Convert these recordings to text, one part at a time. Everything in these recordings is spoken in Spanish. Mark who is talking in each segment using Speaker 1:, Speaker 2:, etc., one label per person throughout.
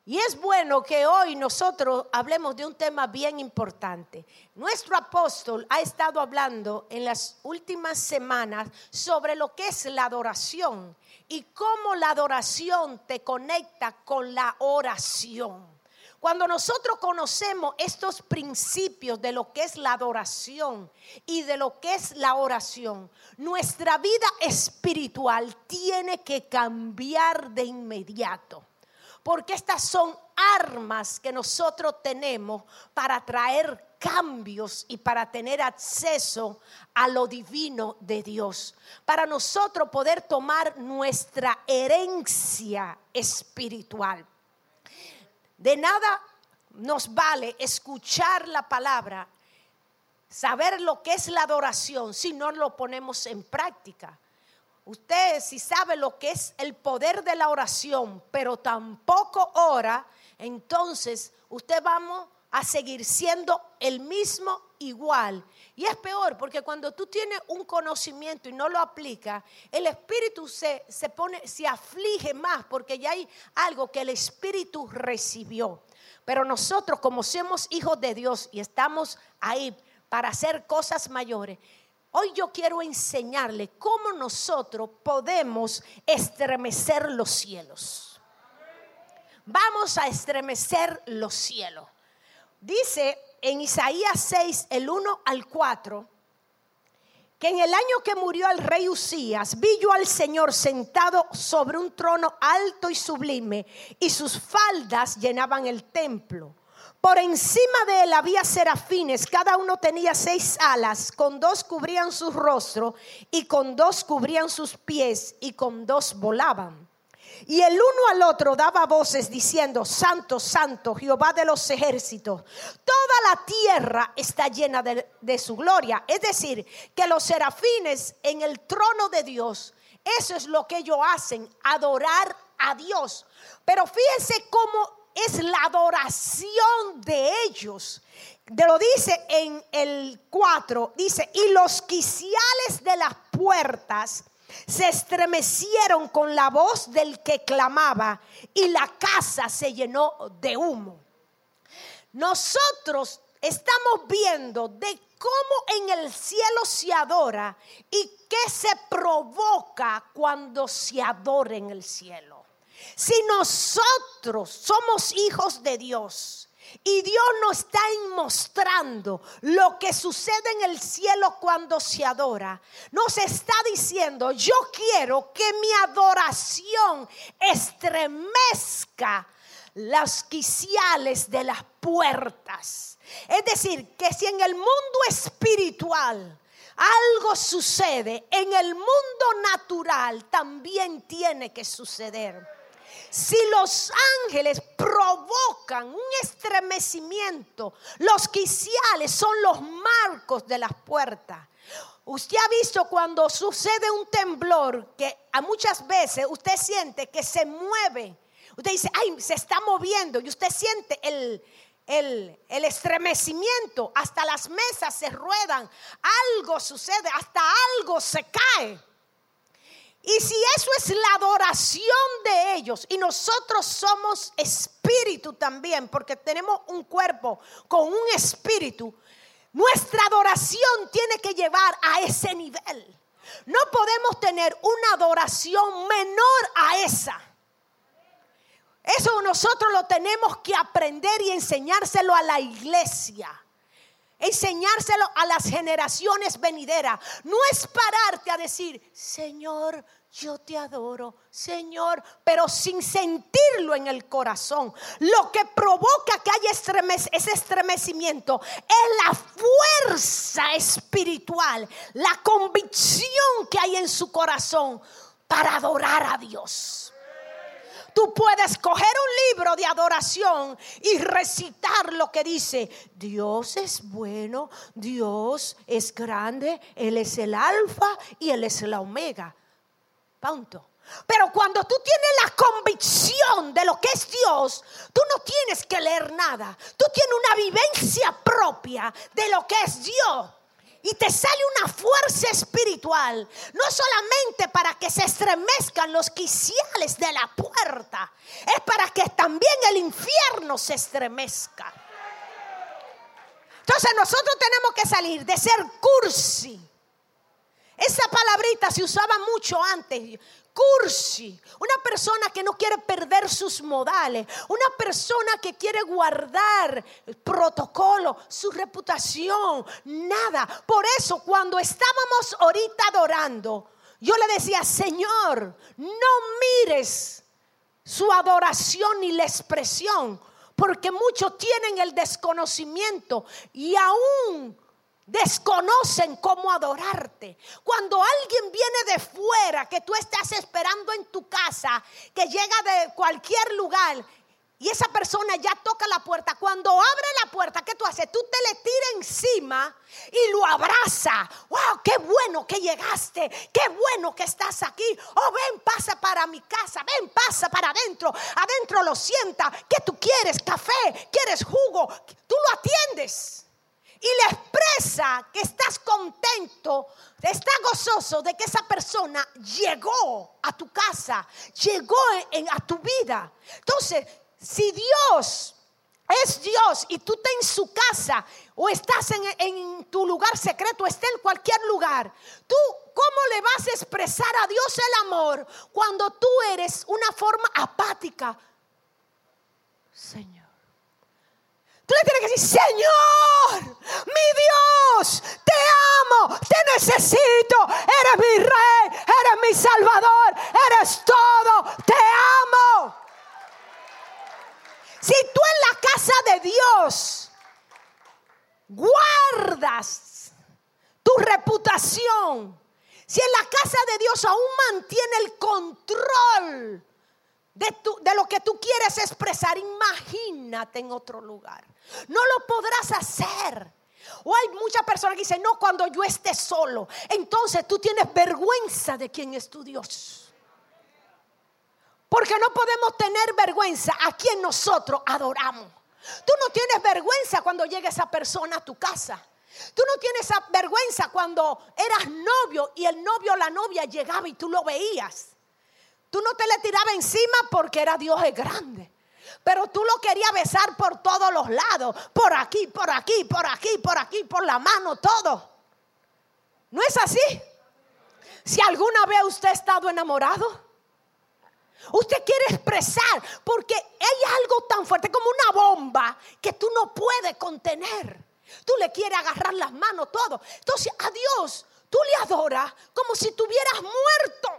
Speaker 1: Y es bueno que hoy nosotros hablemos de un tema bien importante. Nuestro apóstol ha estado hablando en las últimas semanas sobre lo que es la adoración y cómo la adoración te conecta con la oración. Cuando nosotros conocemos estos principios de lo que es la adoración y de lo que es la oración, nuestra vida espiritual tiene que cambiar de inmediato. Porque estas son armas que nosotros tenemos para traer cambios y para tener acceso a lo divino de Dios. Para nosotros poder tomar nuestra herencia espiritual. De nada nos vale escuchar la palabra, saber lo que es la adoración si no lo ponemos en práctica. Usted si sabe lo que es el poder de la oración, pero tampoco ora, entonces usted vamos a seguir siendo el mismo igual. Y es peor porque cuando tú tienes un conocimiento y no lo aplicas, el espíritu se aflige más porque ya hay algo que el espíritu recibió. Pero nosotros como somos hijos de Dios y estamos ahí para hacer cosas mayores, hoy yo quiero enseñarle cómo nosotros podemos estremecer los cielos. Vamos a estremecer los cielos. Dice en Isaías 6, el 1 al 4, que en el año que murió el rey Usías, vi yo al Señor sentado sobre un trono alto y sublime, y sus faldas llenaban el templo. Por encima de él había serafines, cada uno tenía 6 alas, con 2 cubrían su rostro, y con 2 cubrían sus pies, y con 2 volaban. Y el uno al otro daba voces diciendo: Santo, Santo, Jehová de los ejércitos, toda la tierra está llena de su gloria. Es decir, que los serafines en el trono de Dios, eso es lo que ellos hacen, adorar a Dios. Pero fíjense cómo es la adoración de ellos. Lo dice en el 4, dice: y los quiciales de las puertas se estremecieron con la voz del que clamaba, y la casa se llenó de humo. Nosotros estamos viendo de cómo en el cielo se adora y qué se provoca cuando se adora en el cielo. Si nosotros somos hijos de Dios y Dios nos está mostrando lo que sucede en el cielo cuando se adora, nos está diciendo: yo quiero que mi adoración estremezca los quiciales de las puertas. Es decir, que si en el mundo espiritual algo sucede, en el mundo natural también tiene que suceder. Si los ángeles provocan un estremecimiento, los quiciales son los marcos de las puertas. Usted ha visto cuando sucede un temblor que a muchas veces usted siente que se mueve. Usted dice: ay, se está moviendo, y usted siente el estremecimiento. Hasta las mesas se ruedan, algo sucede, hasta algo se cae. Y si eso es la adoración de ellos, y nosotros somos espíritu también, porque tenemos un cuerpo con un espíritu, nuestra adoración tiene que llevar a ese nivel. No podemos tener una adoración menor a esa. Eso nosotros lo tenemos que aprender y enseñárselo a la iglesia. Enseñárselo a las generaciones venideras. No es pararte a decir: Señor, yo te adoro, Señor, pero sin sentirlo en el corazón. Lo que provoca que haya ese estremecimiento es la fuerza espiritual, la convicción que hay en su corazón para adorar a Dios. Tú puedes coger un libro de adoración y recitar lo que dice: Dios es bueno, Dios es grande, Él es el alfa y Él es la omega. Punto. Pero cuando tú tienes la convicción de lo que es Dios, tú no tienes que leer nada. Tú tienes una vivencia propia de lo que es Dios. Y te sale una fuerza espiritual, no solamente para que se estremezcan los quiciales de la puerta, es para que también el infierno cielo se estremezca. Entonces nosotros tenemos que salir de ser cursi. Esa palabrita se usaba mucho antes. Cursi, una persona que no quiere perder sus modales, una persona que quiere guardar el protocolo, su reputación, nada. Por eso cuando estábamos ahorita adorando, yo le decía: Señor, no mires su adoración ni la expresión, porque muchos tienen el desconocimiento y aún desconocen cómo adorarte. Cuando alguien viene de fuera, que tú estás esperando en tu casa, que llega de cualquier lugar, y esa persona ya toca la puerta, cuando abre la puerta, ¿qué tú haces? Tú te le tiras encima y lo abrazas. ¡Wow! ¡Qué bueno que llegaste! ¡Qué bueno que estás aquí! ¡Oh, ven, pasa para mi casa! ¡Ven, pasa para adentro! Adentro lo sienta. ¿Qué tú quieres? ¿Café? ¿Quieres jugo? Tú lo atiendes. Y le expresa que estás contento, estás gozoso de que esa persona llegó a tu casa, llegó a tu vida. Entonces, si Dios es Dios y tú estás en su casa o estás en tu lugar secreto, estás en cualquier lugar, tú, ¿cómo le vas a expresar a Dios el amor cuando tú eres una forma apática? Señor. Tú le tienes que decir: Señor, mi Dios, te amo, te necesito, eres mi rey, eres mi salvador, eres todo, te amo. Si tú en la casa de Dios guardas tu reputación, si en la casa de Dios aún mantiene el control de lo que tú quieres expresar, imagínate en otro lugar. No lo podrás hacer. O hay muchas personas que dicen: no, cuando yo esté solo. Entonces tú tienes vergüenza de quién es tu Dios. Porque no podemos tener vergüenza a quien nosotros adoramos. Tú no tienes vergüenza cuando llega esa persona a tu casa. Tú no tienes vergüenza cuando eras novio y el novio o la novia llegaba y tú lo veías. Tú no te le tirabas encima porque era Dios es grande. Pero tú lo querías besar por todos los lados. Por aquí, por aquí, por aquí, por aquí, por la mano, todo. ¿No es así? Si alguna vez usted ha estado enamorado, usted quiere expresar, porque hay algo tan fuerte como una bomba que tú no puedes contener. Tú le quieres agarrar las manos, todo. Entonces a Dios tú le adoras como si estuvieras muerto.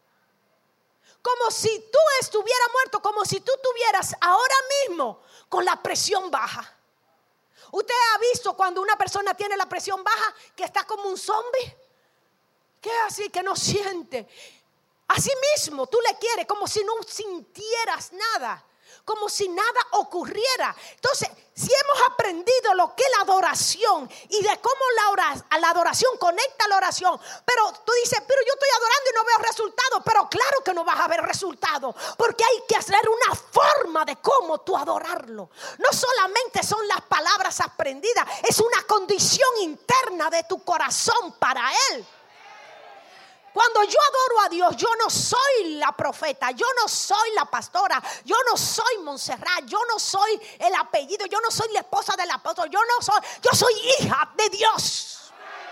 Speaker 1: Como si tú estuvieras muerto, como si tú estuvieras ahora mismo con la presión baja. ¿Usted ha visto cuando una persona tiene la presión baja que está como un zombie? Que es así, que no siente. Así mismo tú le quieres como si no sintieras nada, como si nada ocurriera. Entonces, si hemos aprendido lo que es la adoración y de cómo la adoración conecta la oración, pero tú dices: pero yo estoy adorando y no veo resultados. Pero claro que no vas a ver resultados, porque hay que hacer una forma de cómo tú adorarlo. No solamente son las palabras aprendidas, es una condición interna de tu corazón para Él. Cuando yo adoro a Dios, yo no soy la profeta, yo no soy la pastora, yo no soy Montserrat, yo no soy el apellido, yo no soy la esposa del apóstol, yo soy hija de Dios.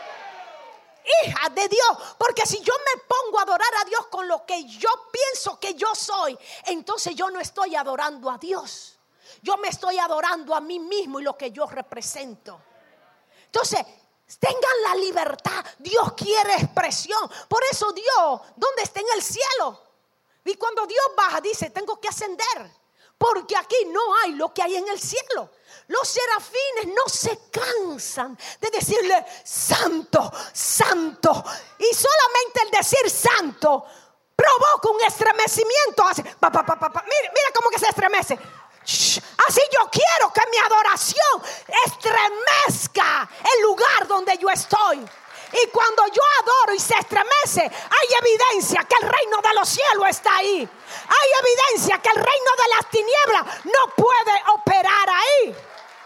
Speaker 1: Hija de Dios, porque si yo me pongo a adorar a Dios con lo que yo pienso que yo soy, entonces yo no estoy adorando a Dios. Yo me estoy adorando a mí mismo y lo que yo represento. Entonces, tengan la libertad. Dios quiere expresión. Por eso Dios, ¿dónde está? En el cielo. Y cuando Dios baja, dice: tengo que ascender, porque aquí no hay lo que hay en el cielo. Los serafines no se cansan de decirle: santo, santo. Y solamente el decir santo provoca un estremecimiento. Así, mira cómo que se estremece. Así yo quiero que mi adoración estremezca el lugar donde yo estoy. Y cuando yo adoro y se estremece, hay evidencia que el reino de los cielos está ahí. Hay evidencia que el reino de las tinieblas no puede operar ahí.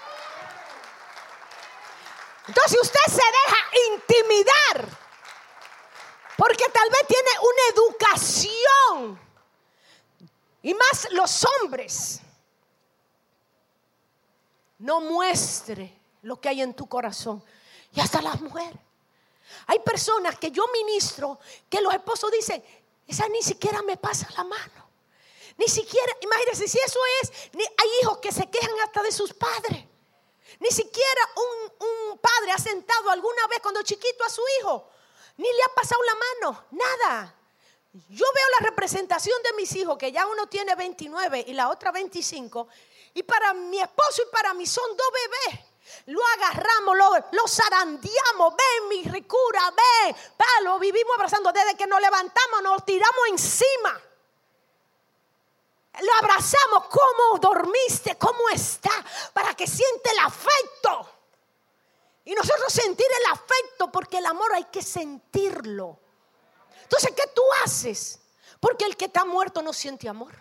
Speaker 1: Entonces usted se deja intimidar porque tal vez tiene una educación, y más los hombres. no muestre lo que hay en tu corazón. Y hasta las mujeres. Hay personas que yo ministro que los esposos dicen, esa ni siquiera me pasa la mano. Ni siquiera, imagínense, si eso es, hay hijos que se quejan hasta de sus padres. Ni siquiera un padre ha sentado alguna vez cuando chiquito a su hijo, ni le ha pasado la mano, nada. Yo veo la representación de mis hijos, que ya uno tiene 29 y la otra 25, y para mi esposo y para mí son dos bebés. Lo agarramos, lo zarandeamos, ven mi ricura, ven, lo vivimos abrazando. Desde que nos levantamos nos tiramos encima. Lo abrazamos, ¿cómo dormiste? ¿Cómo está? Para que siente el afecto. Y nosotros sentir el afecto, porque el amor hay que sentirlo. Entonces, ¿qué tú haces? Porque el que está muerto no siente amor.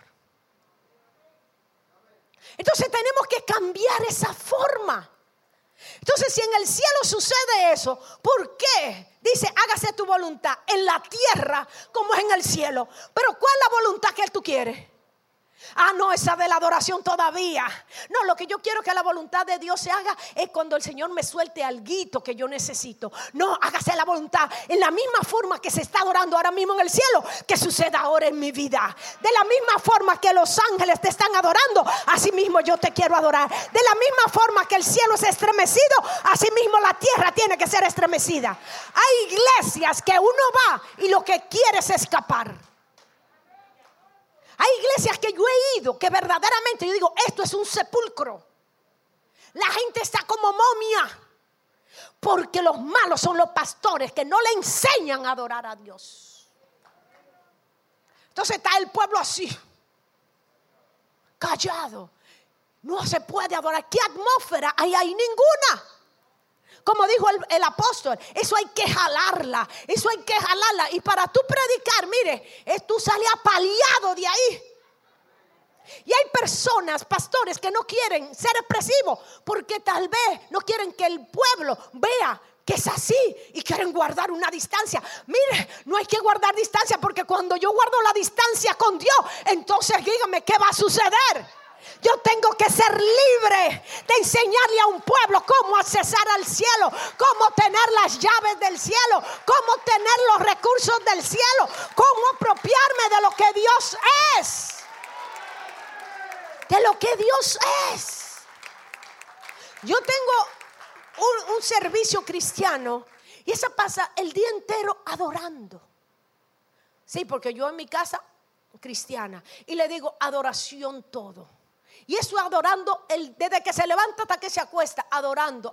Speaker 1: Entonces tenemos que cambiar esa forma. Entonces, si en el cielo sucede eso, ¿por qué? Dice, hágase tu voluntad en la tierra como es en el cielo. Pero ¿cuál es la voluntad que tú quieres? No, esa de la adoración todavía. No, lo que yo quiero que la voluntad de Dios se haga es cuando el Señor me suelte alguito que yo necesito. No, hágase la voluntad en la misma forma que se está adorando ahora mismo en el cielo, que suceda ahora en mi vida. De la misma forma que los ángeles te están adorando, así mismo yo te quiero adorar. De la misma forma que el cielo es estremecido, así mismo la tierra tiene que ser estremecida. Hay iglesias que uno va y lo que quiere es escapar. Hay iglesias que yo he ido que verdaderamente yo digo, esto es un sepulcro. La gente está como momia. Porque los malos son los pastores que no le enseñan a adorar a Dios. Entonces está el pueblo así, callado. No se puede adorar. ¿Qué atmósfera hay ahí? Ninguna. Como dijo el apóstol, eso hay que jalarla. Eso hay que jalarla. Y para tú predicar, mire, tú sales apaleado de ahí. Y hay personas, pastores, que no quieren ser expresivos porque tal vez no quieren que el pueblo vea que es así y quieren guardar una distancia. Mire, no hay que guardar distancia, porque cuando yo guardo la distancia con Dios, entonces dígame qué va a suceder. Yo tengo que ser libre de enseñarle a un pueblo cómo accesar al cielo, cómo tener las llaves del cielo, cómo tener los recursos del cielo, cómo apropiarme de lo que Dios es. De lo que Dios es. Yo tengo un servicio cristiano y esa pasa el día entero adorando. Sí, porque yo en mi casa cristiana y le digo adoración todo. Y eso adorando desde que se levanta hasta que se acuesta, adorando.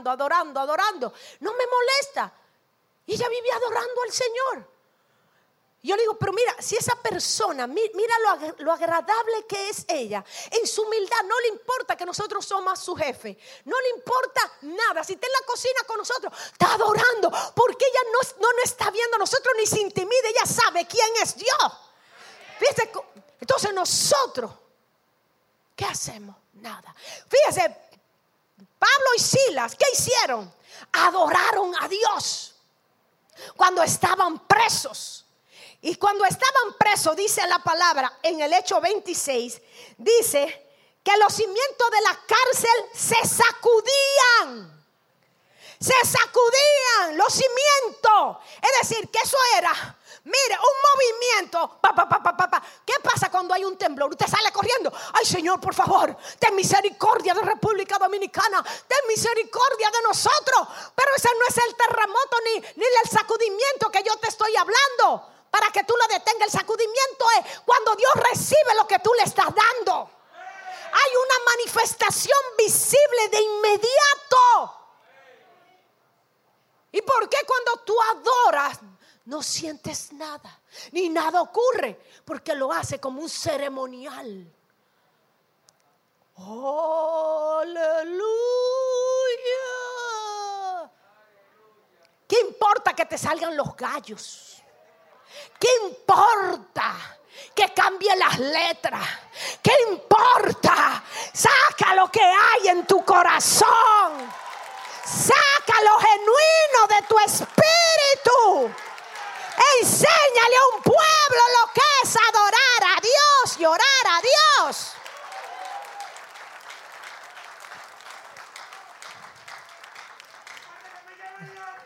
Speaker 1: No me molesta. Y ella vive adorando al Señor. Yo le digo, pero mira, si esa persona, mira lo agradable que es ella, en su humildad, no le importa que nosotros somos su jefe, no le importa nada. Si está en la cocina con nosotros, está adorando, porque ella no está viendo a nosotros ni se intimida, ella sabe quién es Dios. Fíjese, entonces nosotros, ¿qué hacemos? Nada. Fíjese, Pablo y Silas, ¿qué hicieron? Adoraron a Dios cuando estaban presos. Y cuando estaban presos, dice la palabra en el Hecho 26, dice que los cimientos de la cárcel se sacudían. Se sacudían los cimientos. Es decir, que eso era, mire, un movimiento. ¿Qué pasa cuando hay un temblor? Usted sale corriendo. Ay, Señor, por favor, ten misericordia de República Dominicana. Ten misericordia de nosotros. Pero ese no es el terremoto ni el sacudimiento que yo te estoy hablando. Para que tú lo detengas, el sacudimiento es cuando Dios recibe lo que tú le estás dando. Hay una manifestación visible de inmediato. ¿Y por qué cuando tú adoras no sientes nada? Ni nada ocurre, porque lo hace como un ceremonial. ¡Aleluya! ¿Qué importa que te salgan los gallos? ¿Qué importa que cambie las letras? ¿Qué importa? Saca lo que hay en tu corazón. Saca lo genuino de tu espíritu. Enséñale a un pueblo lo que es adorar a Dios y orar a Dios.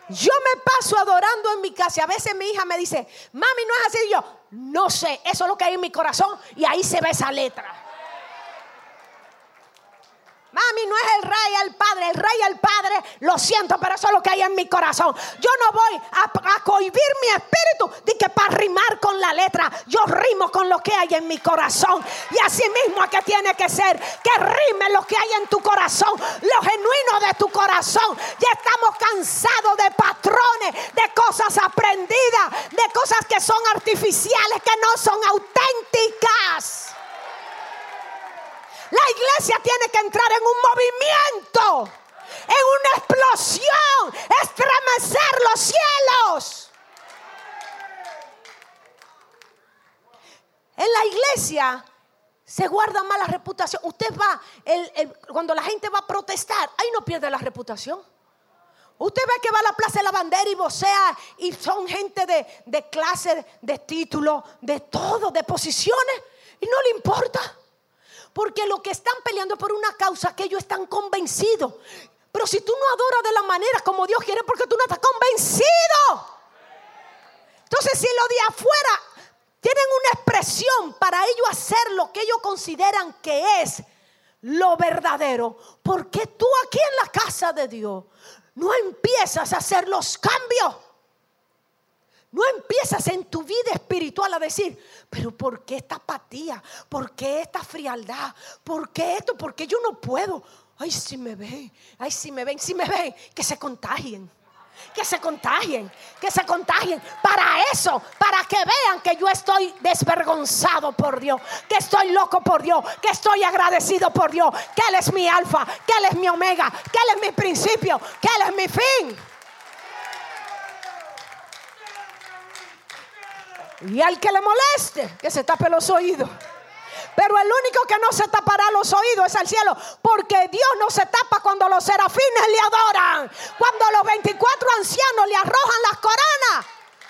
Speaker 1: Yo me paso adorando en mi casa y a veces mi hija me dice, mami, no es así. Y yo, no sé, eso es lo que hay en mi corazón y ahí se ve esa letra. Mami, no es el rey al padre, lo siento, pero eso es lo que hay en mi corazón. Yo no voy a cohibir mi espíritu de que para rimar con la letra, yo rimo con lo que hay en mi corazón. Y así mismo es que tiene que ser, que rime lo que hay en tu corazón, lo genuino de tu corazón. Ya estamos cansados de patrones, de cosas aprendidas, de cosas que son artificiales, que no son auténticas. La iglesia tiene que entrar en un movimiento, en una explosión, estremecer los cielos. En la iglesia se guarda mala reputación. Usted va, cuando la gente va a protestar, ahí no pierde la reputación. Usted ve que va a la Plaza de la Bandera y vocea y son gente de clase, de título, de todo, de posiciones, y no le importa. Porque lo que están peleando es por una causa que ellos están convencidos. Pero si tú no adoras de la manera como Dios quiere, porque tú no estás convencido. Entonces, si los de afuera tienen una expresión para ellos hacer lo que ellos consideran que es lo verdadero, ¿por qué tú aquí en la casa de Dios no empiezas a hacer los cambios? No empiezas en tu vida espiritual a decir, pero ¿por qué esta apatía? ¿Por qué esta frialdad? ¿Por qué esto? ¿Por qué yo no puedo? Ay, si me ven, que se contagien. Que se contagien. Para eso, para que vean que yo estoy desvergonzado por Dios, que estoy loco por Dios, que estoy agradecido por Dios, que Él es mi alfa, que Él es mi omega, que Él es mi principio, que Él es mi fin. Y al que le moleste, que se tape los oídos. Pero el único que no se tapará los oídos es el cielo, porque Dios no se tapa cuando los serafines le adoran, cuando los 24 ancianos le arrojan las coronas.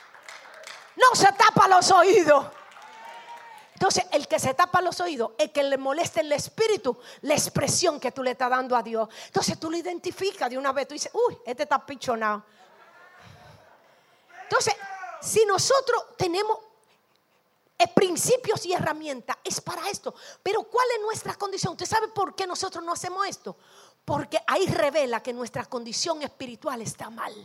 Speaker 1: No se tapa los oídos. Entonces, el que se tapa los oídos, el que le molesta el espíritu, la expresión que tú le estás dando a Dios. Entonces tú lo identificas de una vez. Tú dices, uy, este está pichonado. Entonces, si nosotros tenemos principios y herramientas, es para esto. Pero ¿cuál es nuestra condición? ¿Usted sabe por qué nosotros no hacemos esto? Porque ahí revela que nuestra condición espiritual está mal.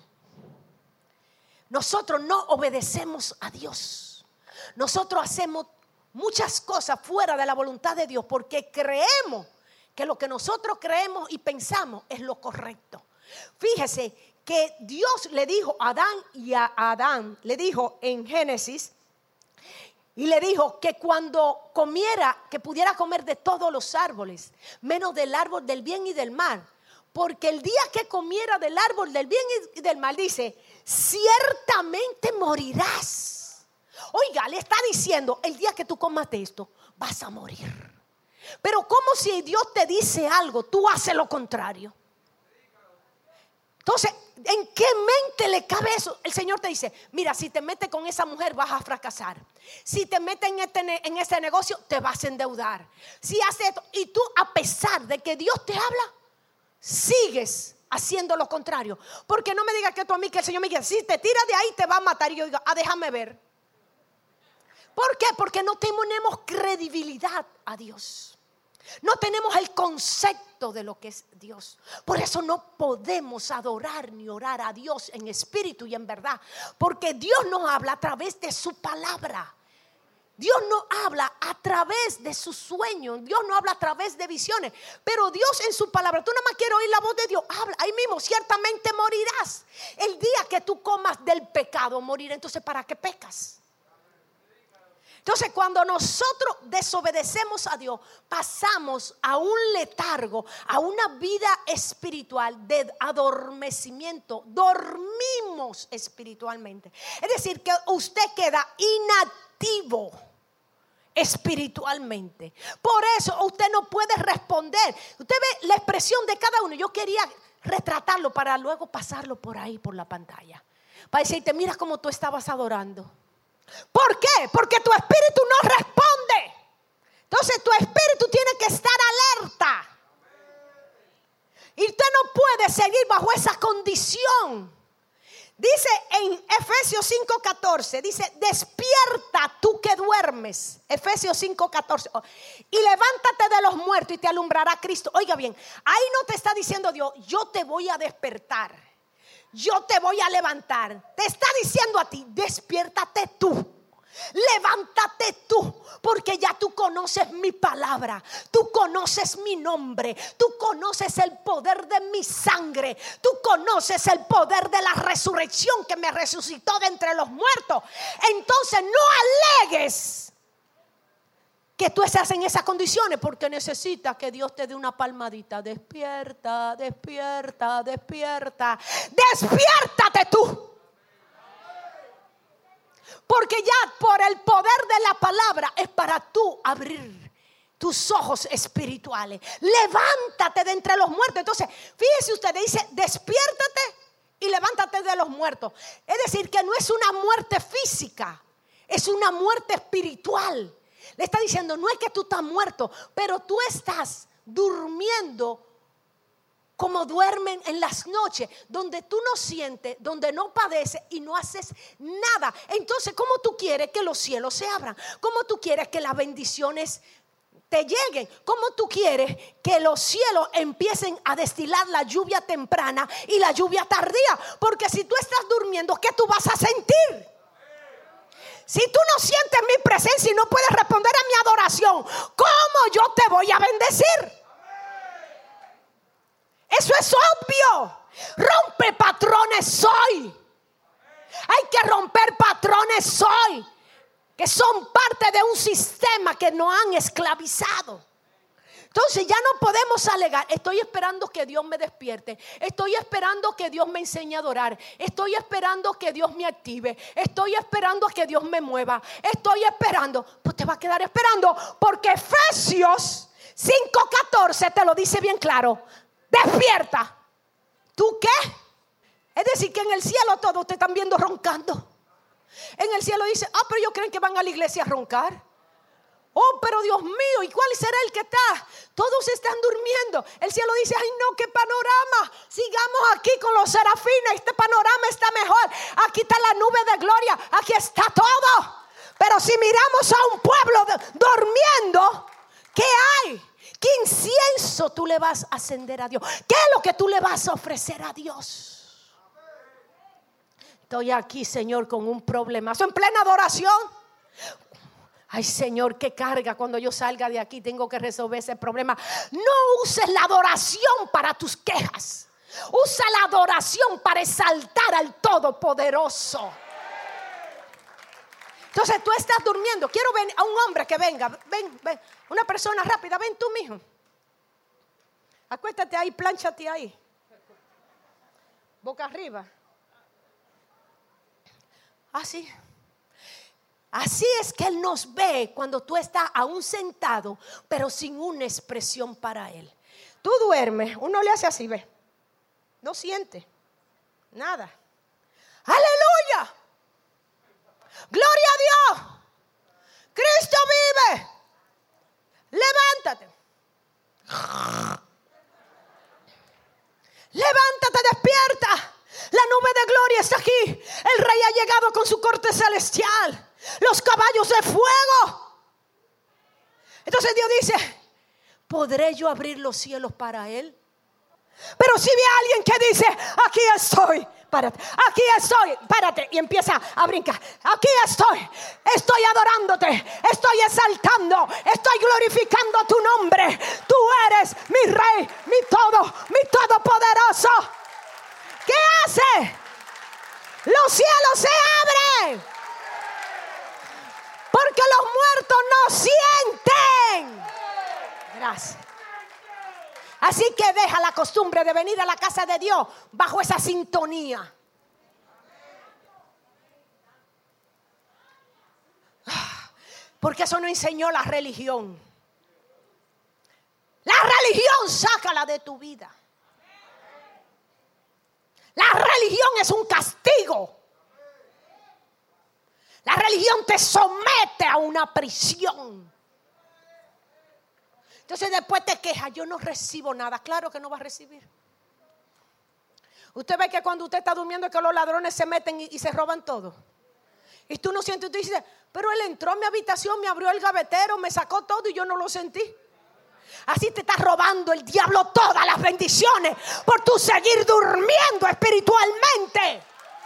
Speaker 1: Nosotros no obedecemos a Dios. Nosotros hacemos muchas cosas fuera de la voluntad de Dios porque creemos que lo que nosotros creemos y pensamos es lo correcto. Fíjese que Dios le dijo a Adán, le dijo en Génesis, y le dijo que cuando comiera, que pudiera comer de todos los árboles, menos del árbol del bien y del mal, porque el día que comiera del árbol del bien y del mal, dice, ciertamente morirás. Oiga, le está diciendo, el día que tú comas de esto, vas a morir. Pero como si Dios te dice algo, tú haces lo contrario. Entonces, ¿en qué mente le cabe eso? El Señor te dice, mira, si te metes con esa mujer vas a fracasar. Si te metes en este negocio te vas a endeudar. Si haces esto, y tú a pesar de que Dios te habla, sigues haciendo lo contrario. Porque no me digas que tú a mí, que el Señor me diga, si te tiras de ahí te va a matar. Y yo digo, déjame ver. ¿Por qué? Porque no tenemos credibilidad a Dios. No tenemos el concepto de lo que es Dios. Por eso no podemos adorar ni orar a Dios en espíritu y en verdad. Porque Dios nos habla a través de su palabra. Dios no habla a través de sus sueños. Dios no habla a través de visiones. Pero Dios en su palabra, tú nada más quieres oír la voz de Dios. Habla, ahí mismo, ciertamente morirás. El día que tú comas del pecado, morirás. Entonces, ¿para qué pecas? Entonces, cuando nosotros desobedecemos a Dios, pasamos a un letargo, a una vida espiritual de adormecimiento. Dormimos espiritualmente. Es decir, que usted queda inactivo espiritualmente. Por eso usted no puede responder. Usted ve la expresión de cada uno. Yo quería retratarlo para luego pasarlo por ahí, por la pantalla. Para decirte, mira cómo tú estabas adorando. ¿Por qué? Porque tu espíritu no responde. Entonces tu espíritu tiene que estar alerta. Y usted no puede seguir bajo esa condición Dice en Efesios 5:14, dice, despierta tú que duermes. Efesios 5:14. Y levántate de los muertos y te alumbrará Cristo. Oiga bien, ahí no te está diciendo Dios, yo te voy a despertar, yo te voy a levantar. Te está diciendo a ti, despiértate tú. Levántate tú, porque ya tú conoces mi palabra, tú conoces mi nombre, tú conoces el poder de mi sangre, tú conoces el poder de la resurrección que me resucitó de entre los muertos. Entonces no alegues que tú estás en esas condiciones, porque necesitas que Dios te dé una palmadita. Despierta, despierta, despierta. Despiértate tú. Porque ya por el poder de la palabra es para tú abrir tus ojos espirituales. Levántate de entre los muertos. Entonces, fíjese usted, dice, despiértate y levántate de los muertos. Es decir, que no es una muerte física, es una muerte espiritual. Le está diciendo, no es que tú estás muerto, pero tú estás durmiendo como duermen en las noches, donde tú no sientes, donde no padeces y no haces nada. Entonces, ¿cómo tú quieres que los cielos se abran? ¿Cómo tú quieres que las bendiciones te lleguen? ¿Cómo tú quieres que los cielos empiecen a destilar la lluvia temprana y la lluvia tardía? Porque si tú estás durmiendo, ¿qué tú vas a sentir? Si tú no sientes mi presencia y no puedes responder a mi adoración, ¿cómo yo te voy a bendecir? Eso es obvio. Rompe patrones hoy. Hay que romper patrones hoy, que son parte de un sistema que nos han esclavizado. Entonces ya no podemos alegar, estoy esperando que Dios me despierte, estoy esperando que Dios me enseñe a adorar, estoy esperando que Dios me active, estoy esperando que Dios me mueva, estoy esperando. Pues te va a quedar esperando, porque Efesios 5:14 te lo dice bien claro. Despierta. ¿Tú qué? Es decir, que en el cielo todos te están viendo roncando. En el cielo dice, pero ellos creen que van a la iglesia a roncar. Oh, pero Dios mío, ¿y cuál será el que está? Todos están durmiendo. El cielo dice, ay no, qué panorama. Sigamos aquí con los serafines. Este panorama está mejor. Aquí está la nube de gloria. Aquí está todo. Pero si miramos a un pueblo durmiendo, ¿qué hay? ¿Qué incienso tú le vas a encender a Dios? ¿Qué es lo que tú le vas a ofrecer a Dios? Estoy aquí, Señor, con un problemazo en plena adoración. Ay, Señor, qué carga cuando yo salga de aquí. Tengo que resolver ese problema. No uses la adoración para tus quejas. Usa la adoración para exaltar al Todopoderoso. Entonces tú estás durmiendo. Quiero ver a un hombre que venga. Ven. Una persona rápida. Ven tú, mijo. Acuéstate ahí, plánchate ahí. Boca arriba. Así. Así es que Él nos ve cuando tú estás aún sentado, pero sin una expresión para Él. Tú duermes, uno le hace así, ve. No siente nada. ¡Aleluya! ¡Gloria a Dios! ¡Cristo vive! ¡Levántate! ¡Levántate, despierta! La nube de gloria está aquí. El Rey ha llegado con su corte celestial. Los caballos de fuego. Entonces Dios dice, ¿podré yo abrir los cielos para Él? Pero si ve a alguien que dice, aquí estoy, párate, aquí estoy, párate, y empieza a brincar. Aquí estoy adorándote, estoy exaltando, estoy glorificando tu nombre. Tú eres mi Rey, mi todopoderoso. ¿Qué hace? Los cielos se abren. Porque los muertos no sienten. Gracias. Así que deja la costumbre de venir a la casa de Dios bajo esa sintonía. Porque eso no enseñó la religión. La religión, sácala de tu vida. La religión es un castigo. La religión te somete a una prisión. Entonces después te quejas, yo no recibo nada. Claro que no vas a recibir. Usted ve que cuando usted está durmiendo que los ladrones se meten y se roban todo. Y tú no sientes, tú dices, pero él entró a mi habitación, me abrió el gavetero, me sacó todo y yo no lo sentí. Así te está robando el diablo todas las bendiciones por tu seguir durmiendo espiritualmente.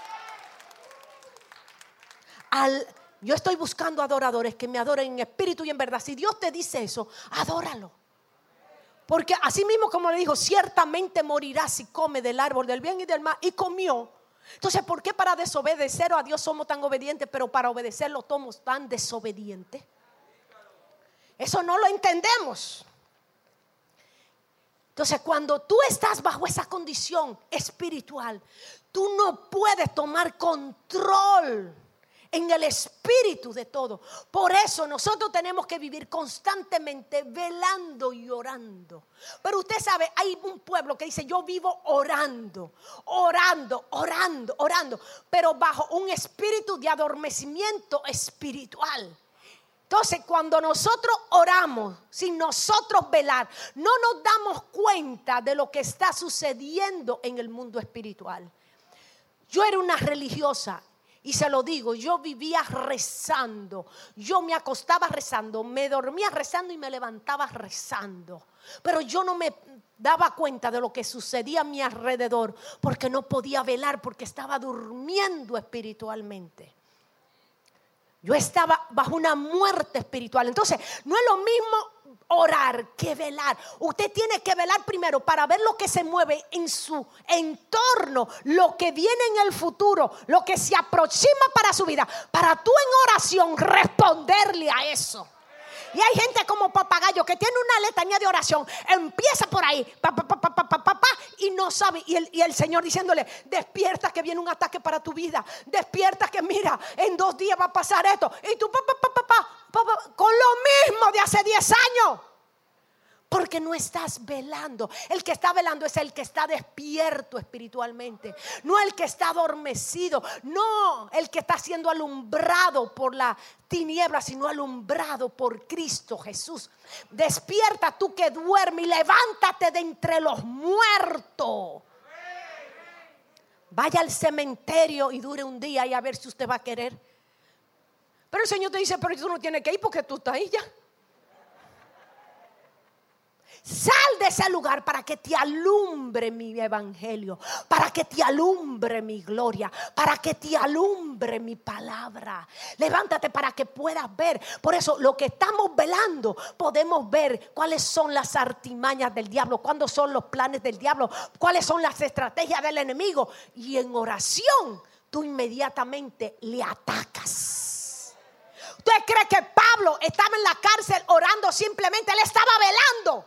Speaker 1: Yo estoy buscando adoradores que me adoren en espíritu y en verdad. Si Dios te dice eso, adóralo. Porque así mismo como le dijo, ciertamente morirás si come del árbol del bien y del mal. Y comió. Entonces, ¿por qué para desobedecer a Dios somos tan obedientes, pero para obedecerlo somos tan desobedientes? Eso no lo entendemos. Entonces, cuando tú estás bajo esa condición espiritual, tú no puedes tomar control en el espíritu de todo. Por eso nosotros tenemos que vivir constantemente velando y orando. Pero usted sabe, hay un pueblo que dice, yo vivo orando, pero bajo un espíritu de adormecimiento espiritual. Entonces, cuando nosotros oramos, sin nosotros velar, no nos damos cuenta de lo que está sucediendo en el mundo espiritual. Yo era una religiosa. Y se lo digo, yo vivía rezando, yo me acostaba rezando, me dormía rezando y me levantaba rezando. Pero yo no me daba cuenta de lo que sucedía a mi alrededor porque no podía velar, porque estaba durmiendo espiritualmente. Yo estaba bajo una muerte espiritual. Entonces, no es lo mismo orar que velar. Usted tiene que velar primero para ver lo que se mueve en su entorno, lo que viene en el futuro, lo que se aproxima para su vida, para tú en oración responderle a eso. Y hay gente como papagayo que tiene una letanía de oración, empieza por ahí, y no sabe, y el Señor diciéndole, despierta que viene un ataque para tu vida, despierta que mira, en 2 días va a pasar esto, y tú con lo mismo de hace 10 años. Porque no estás velando. El que está velando es el que está despierto espiritualmente. No el que está adormecido. No el que está siendo alumbrado por la tiniebla, sino alumbrado por Cristo Jesús. Despierta tú que duermes y levántate de entre los muertos. Vaya al cementerio y dure un día y a ver si usted va a querer. Pero el Señor te dice, pero tú no tienes que ir porque tú estás ahí ya. Sal de ese lugar para que te alumbre mi evangelio, para que te alumbre mi gloria, para que te alumbre mi palabra. Levántate para que puedas ver. Por eso lo que estamos velando, podemos ver cuáles son las artimañas del diablo, cuáles son los planes del diablo, cuáles son las estrategias del enemigo. Y en oración tú inmediatamente le atacas. ¿Usted cree que Pablo estaba en la cárcel orando simplemente? Él estaba velando.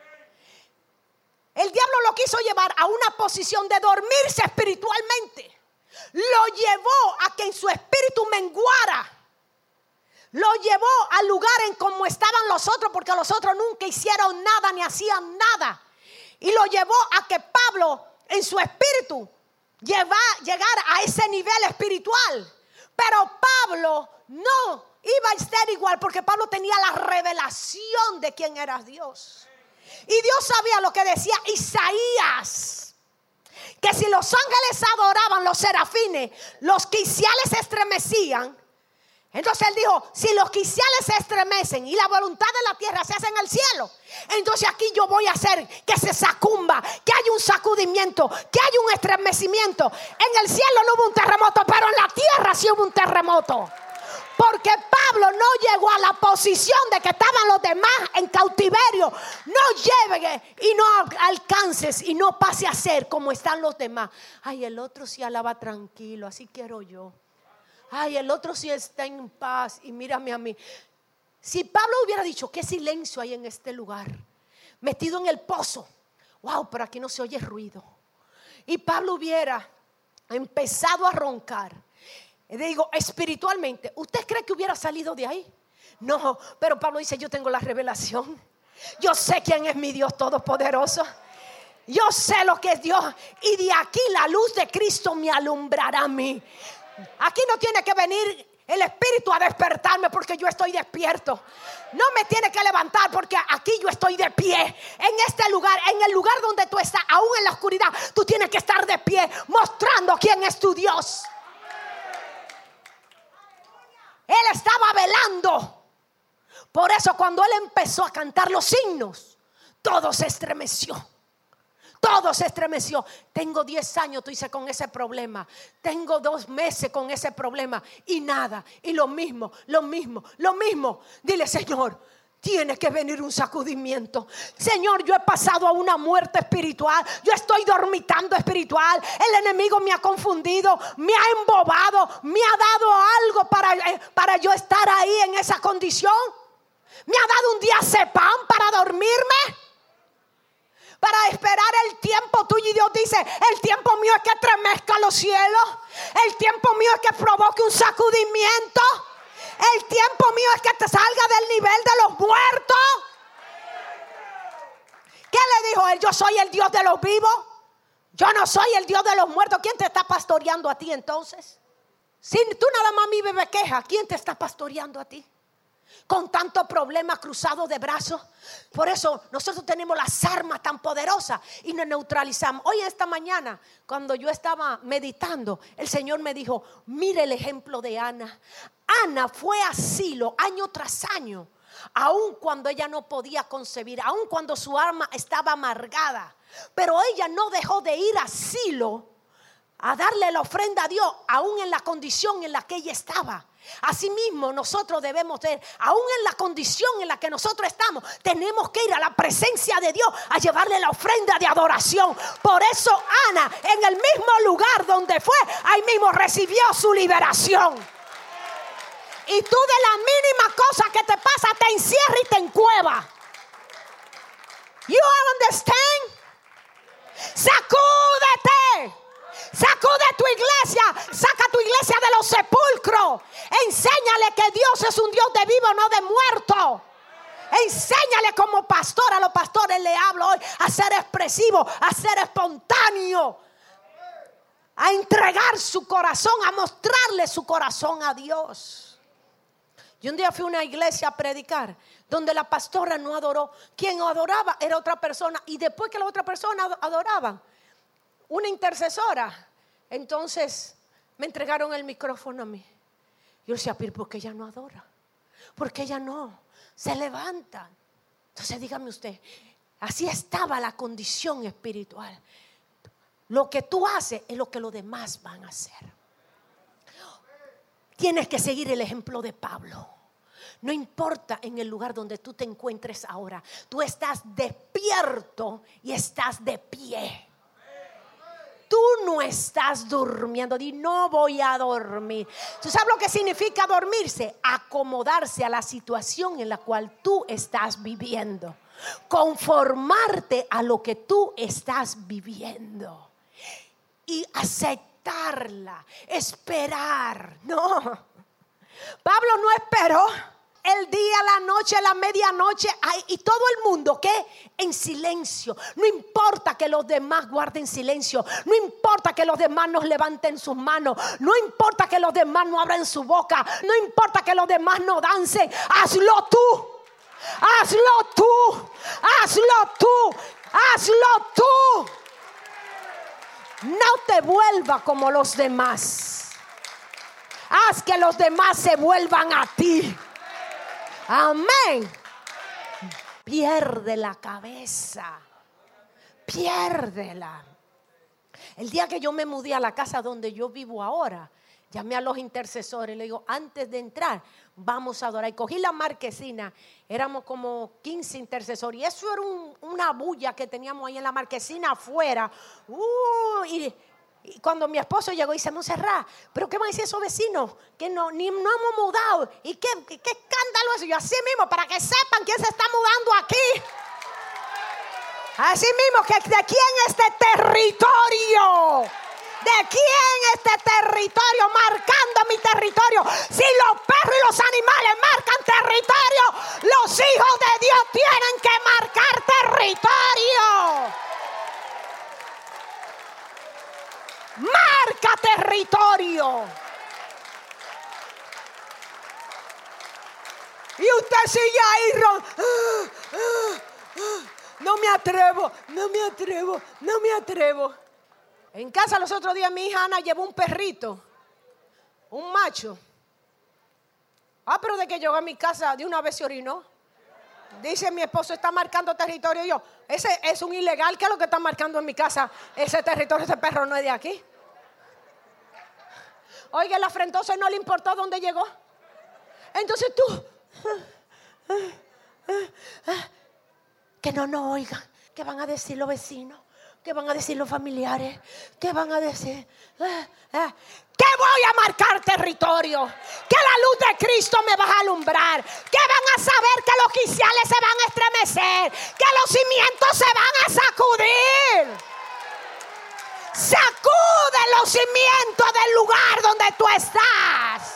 Speaker 1: El diablo lo quiso llevar a una posición de dormirse espiritualmente. Lo llevó a que en su espíritu menguara. Lo llevó al lugar en como estaban los otros, porque los otros nunca hicieron nada ni hacían nada. Y lo llevó a que Pablo en su espíritu llegara a ese nivel espiritual. Pero Pablo no iba a estar igual, porque Pablo tenía la revelación de quién era Dios. Y Dios sabía lo que decía Isaías, que si los ángeles adoraban, los serafines, los quiciales se estremecían. Entonces él dijo, si los quiciales se estremecen y la voluntad de la tierra se hace en el cielo, entonces aquí yo voy a hacer que se sacumba, que haya un sacudimiento, que haya un estremecimiento. En el cielo no hubo un terremoto, pero en la tierra sí hubo un terremoto. Porque Pablo no llegó a la posición de que estaban los demás en cautiverio. No llegue y no alcances y no pase a ser como están los demás. Ay, el otro sí alaba tranquilo, así quiero yo. Ay, el otro sí está en paz y mírame a mí. Si Pablo hubiera dicho, qué silencio hay en este lugar, metido en el pozo. Wow, pero aquí no se oye ruido. Y Pablo hubiera empezado a roncar. Digo, espiritualmente, ¿usted cree que hubiera salido de ahí? No, pero Pablo dice, yo tengo la revelación. Yo sé quién es mi Dios todopoderoso. Yo sé lo que es Dios. Y de aquí la luz de Cristo me alumbrará a mí. Aquí no tiene que venir el Espíritu a despertarme porque yo estoy despierto. No me tiene que levantar porque aquí yo estoy de pie. En este lugar, en el lugar donde tú estás, aún en la oscuridad, tú tienes que estar de pie, mostrando quién es tu Dios. Él estaba velando. Por eso cuando él empezó a cantar los himnos, todo se estremeció. Todo se estremeció. Tengo 10 años, tú dices, con ese problema. Tengo 2 meses con ese problema. Y nada. Y lo mismo. Dile, Señor, tiene que venir un sacudimiento. Señor, yo he pasado a una muerte espiritual. Yo estoy dormitando espiritual. El enemigo me ha confundido, me ha embobado, me ha dado algo para yo estar ahí en esa condición. Me ha dado un diazepam para dormirme, para esperar el tiempo tuyo. Y Dios dice, el tiempo mío es que estremezca los cielos. El tiempo mío es que provoque un sacudimiento. El tiempo mío es que te salga del nivel de los muertos. ¿Qué le dijo él? Yo soy el Dios de los vivos. Yo no soy el Dios de los muertos. ¿Quién te está pastoreando a ti entonces? Si tú nada más vives de queja, ¿quién te está pastoreando a ti? Con tantos problemas cruzados de brazos. Por eso nosotros tenemos las armas tan poderosas y nos neutralizamos. Hoy esta mañana, cuando yo estaba meditando, el Señor me dijo, mire el ejemplo de Ana. Ana fue a Silo año tras año, aun cuando ella no podía concebir, aun cuando su alma estaba amargada. Pero ella no dejó de ir a Silo a darle la ofrenda a Dios, aún en la condición en la que ella estaba. Asimismo nosotros debemos ser, aún en la condición en la que nosotros estamos, tenemos que ir a la presencia de Dios a llevarle la ofrenda de adoración. Por eso Ana, en el mismo lugar donde fue, ahí mismo recibió su liberación. Y tú, de la mínima cosa que te pasa, te encierras y te encuevas. You understand? Sacúdete. Sacude tu iglesia. Saca tu iglesia de los sepulcros. Enséñale que Dios es un Dios de vivo, no de muerto. Enséñale como pastor. A los pastores le hablo hoy a ser expresivo, a ser espontáneo, a entregar su corazón, a mostrarle su corazón a Dios. Y un día fui a una iglesia a predicar donde la pastora no adoró. Quien adoraba era otra persona. Y después que la otra persona adoraba, una intercesora, entonces me entregaron el micrófono a mí. Yo decía, pero ¿por qué ella no adora? ¿Por qué ella no se levanta? Entonces dígame usted, así estaba la condición espiritual. Lo que tú haces es lo que los demás van a hacer. Tienes que seguir el ejemplo de Pablo. No importa en el lugar donde tú te encuentres ahora, tú estás despierto y estás de pie. Tú no estás durmiendo. Di, no voy a dormir. ¿Tú sabes lo que significa dormirse? Acomodarse a la situación en la cual tú estás viviendo. Conformarte a lo que tú estás viviendo. Y aceptarla. Esperar. No. Pablo no esperó el día, la noche, la medianoche, y todo el mundo, ¿qué? En silencio. No importa que los demás guarden silencio. No importa que los demás no levanten sus manos. No importa que los demás no abran su boca. No importa que los demás no dancen. Hazlo tú. Hazlo tú. Hazlo tú. Hazlo tú. No te vuelva como los demás. Haz que los demás se vuelvan a ti. Amén. Pierde la cabeza. Piérdela. El día que yo me mudé a la casa donde yo vivo ahora, llamé a los intercesores. Le digo, antes de entrar, vamos a adorar. Y cogí la marquesina. Éramos como 15 intercesores. Y eso era una bulla que teníamos ahí en la marquesina afuera. Y cuando mi esposo llegó y dice, Montserrat, ¿pero qué van a decir esos vecinos? Que no hemos mudado. ¿Y qué escándalo es? Y yo, así mismo, para que sepan quién se está mudando aquí. Así mismo, que de quién es este territorio. ¿De quién este territorio? Marcando mi territorio. Si los perros y los animales marcan territorio, los hijos de Dios tienen que marcar territorio. Marca territorio. Y usted sigue ahí. No me atrevo. En casa los otros días mi hija Ana llevó un perrito, un macho. Pero de que llegó a mi casa de una vez se orinó. Dice mi esposo, está marcando territorio. Y yo, ese es un ilegal, ¿qué es lo que está marcando en mi casa? Ese territorio, ese perro no es de aquí. Oiga, el afrentoso no le importó dónde llegó. Entonces tú, que no nos oigan. ¿Qué van a decir los vecinos? ¿Qué van a decir los familiares? ¿Qué van a decir? ¿Qué voy a marcar territorio? Que la luz de Cristo me va a alumbrar. Que van a saber que los quiciales se van a estremecer. Que los cimientos se van a sacudir. Sacude los cimientos del lugar donde tú estás.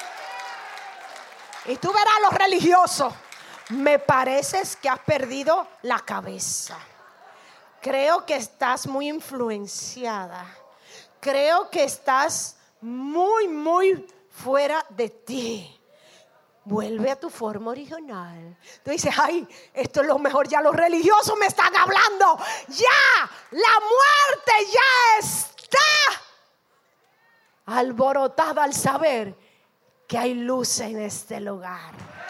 Speaker 1: Y tú verás a los religiosos. Me pareces que has perdido la cabeza. Creo que estás muy influenciada. Creo que estás muy fuera de ti. Vuelve a tu forma original. Tú dices, ay, esto es lo mejor. Ya los religiosos me están hablando. Ya, la muerte ya está alborotada al saber que hay luz en este lugar.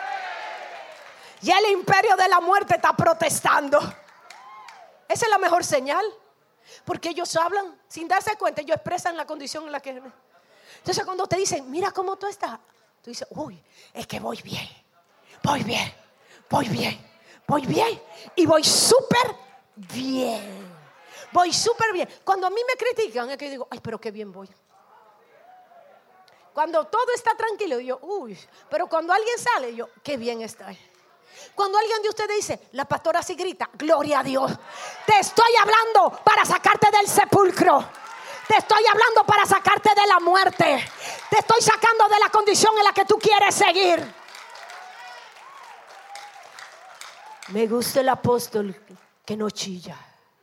Speaker 1: Y el imperio de la muerte está protestando. Esa es la mejor señal. Porque ellos hablan sin darse cuenta. Ellos expresan la condición en la que... Entonces cuando te dicen, mira cómo tú estás, tú dices, uy, es que voy bien. Y voy súper bien. Cuando a mí me critican es que digo, ay, pero qué bien voy. Cuando todo está tranquilo, yo, uy. Pero cuando alguien sale, yo, qué bien estoy. Cuando alguien de ustedes dice, la pastora así grita, gloria a Dios. Te estoy hablando para sacarte del sepulcro. Te estoy hablando para sacarte de la muerte. Te estoy sacando de la condición en la que tú quieres seguir. Me gusta el apóstol que no chilla.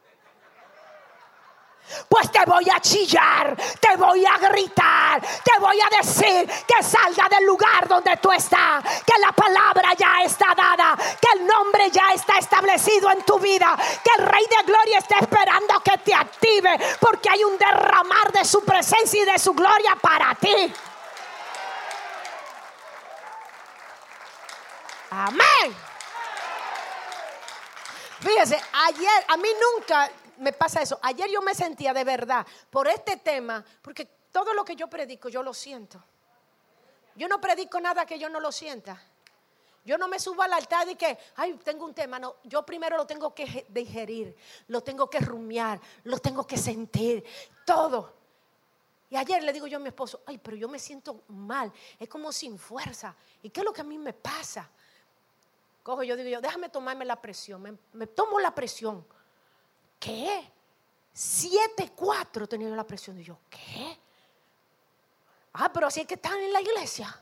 Speaker 1: Pues te voy a chillar, te voy a gritar, te voy a decir que salga del lugar donde tú estás, que la palabra ya está dada, que el nombre ya está establecido en tu vida, que el Rey de Gloria está esperando que te active, porque hay un derramar de su presencia y de su gloria para ti. Amén. Fíjese, ayer a mí nunca me pasa eso. Ayer yo me sentía de verdad por este tema, porque todo lo que yo predico yo lo siento. Yo no predico nada que yo no lo sienta. Yo no me subo al altar y que, ay, tengo un tema. No, yo primero lo tengo que digerir, lo tengo que rumiar, lo tengo que sentir, todo. Y ayer le digo yo a mi esposo, ay, pero yo me siento mal, es como sin fuerza. ¿Y qué es lo que a mí me pasa? Cojo, yo digo, déjame tomarme la presión. Me tomo la presión. ¿Qué? 7.4 tenía yo la presión. Y yo, ¿qué? Pero así es que están en la iglesia.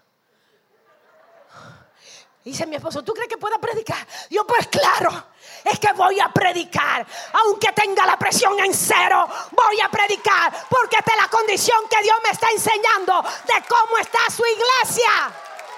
Speaker 1: Dice mi esposo, ¿tú crees que pueda predicar? Yo, pues claro, es que voy a predicar. Aunque tenga la presión en cero, voy a predicar. Porque esta es la condición que Dios me está enseñando de cómo está su iglesia.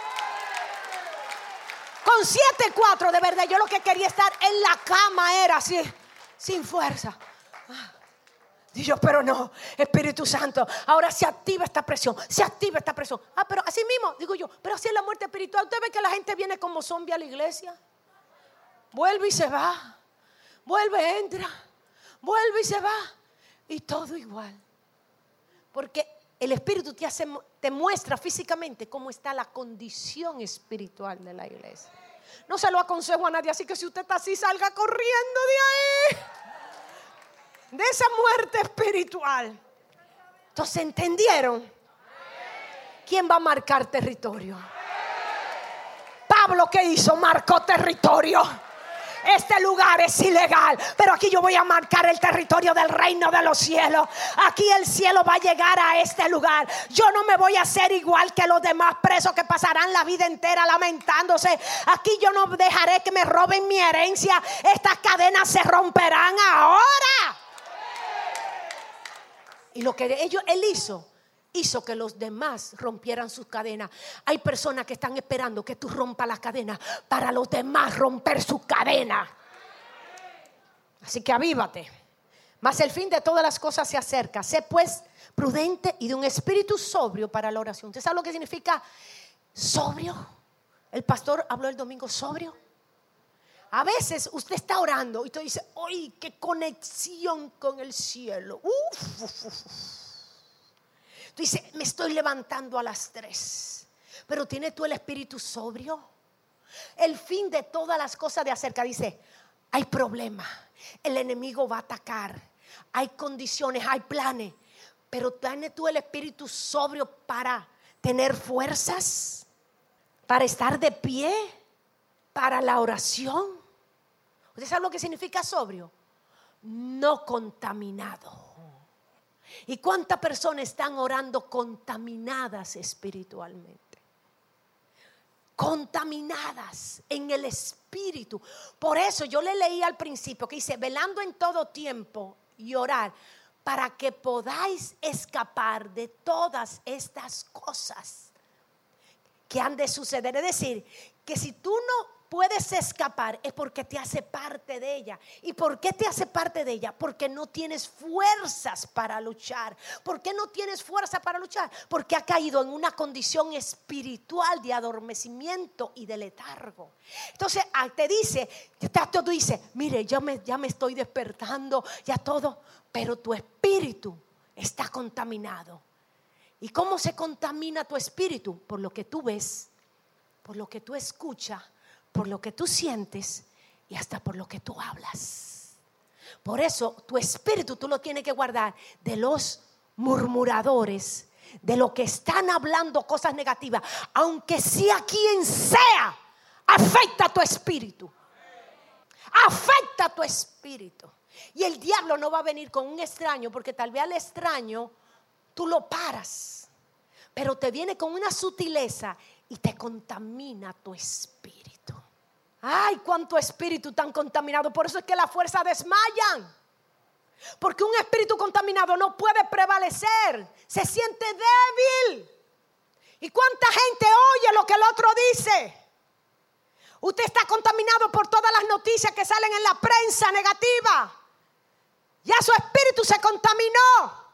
Speaker 1: Con 7.4, de verdad, yo lo que quería estar en la cama era así, sin fuerza. Y yo, pero no, Espíritu Santo, ahora se activa esta presión, pero así mismo, digo yo, pero así es la muerte espiritual. Usted ve que la gente viene como zombie a la iglesia, vuelve y se va, vuelve, entra, vuelve y se va, y todo igual. Porque el Espíritu te muestra físicamente cómo está la condición espiritual de la iglesia. No se lo aconsejo a nadie, así que si usted está así, salga corriendo de ahí, de esa muerte espiritual. Entonces, ¿entendieron? ¿Quién va a marcar territorio? Pablo, ¿qué hizo? Marcó territorio. Este lugar es ilegal, pero aquí yo voy a marcar el territorio del reino de los cielos. Aquí el cielo va a llegar a este lugar. Yo no me voy a hacer igual que los demás presos que pasarán la vida entera lamentándose. Aquí yo no dejaré que me roben mi herencia. Estas cadenas se romperán ahora. Y lo que él hizo, hizo que los demás rompieran sus cadenas. Hay personas que están esperando que tú rompas las cadenas para los demás romper sus cadenas. Así que avívate. Mas el fin de todas las cosas se acerca. Sé pues prudente y de un espíritu sobrio para la oración. ¿Usted sabe lo que significa sobrio? El pastor habló el domingo sobrio. A veces usted está orando y usted dice, ¡ay, qué conexión con el cielo! Tú dices, me estoy levantando a las 3. Pero ¿tienes tú el espíritu sobrio? El fin de todas las cosas de acerca. Dice, hay problema. El enemigo va a atacar. Hay condiciones, hay planes. Pero ¿tienes tú el espíritu sobrio para tener fuerzas? Para estar de pie. Para la oración. ¿Usted sabe lo que significa sobrio? No contaminado. ¿Y cuántas personas están orando contaminadas espiritualmente? Contaminadas en el espíritu. Por eso yo le leí al principio que dice, velando en todo tiempo y orar para que podáis escapar de todas estas cosas que han de suceder. Es decir, que si tú no puedes escapar es porque te hace parte de ella. ¿Y por qué te hace parte de ella? Porque no tienes fuerzas para luchar. ¿Por qué no tienes fuerza para luchar? Porque ha caído en una condición espiritual de adormecimiento y de letargo. Entonces te dice, tú dices, mire, ya me estoy despertando, ya todo, pero tu espíritu está contaminado. ¿Y cómo se contamina tu espíritu? Por lo que tú ves, por lo que tú escuchas, por lo que tú sientes y hasta por lo que tú hablas. Por eso tu espíritu tú lo tienes que guardar de los murmuradores, de los que están hablando cosas negativas, aunque sea quien sea, afecta tu espíritu. Afecta tu espíritu. Y el diablo no va a venir con un extraño, porque tal vez al extraño tú lo paras, pero te viene con una sutileza y te contamina tu espíritu. Ay, cuánto espíritu tan contaminado. Por eso es que las fuerzas desmayan. Porque un espíritu contaminado no puede prevalecer. Se siente débil. ¿Y cuánta gente oye lo que el otro dice? Usted está contaminado por todas las noticias que salen en la prensa negativa. Ya su espíritu se contaminó.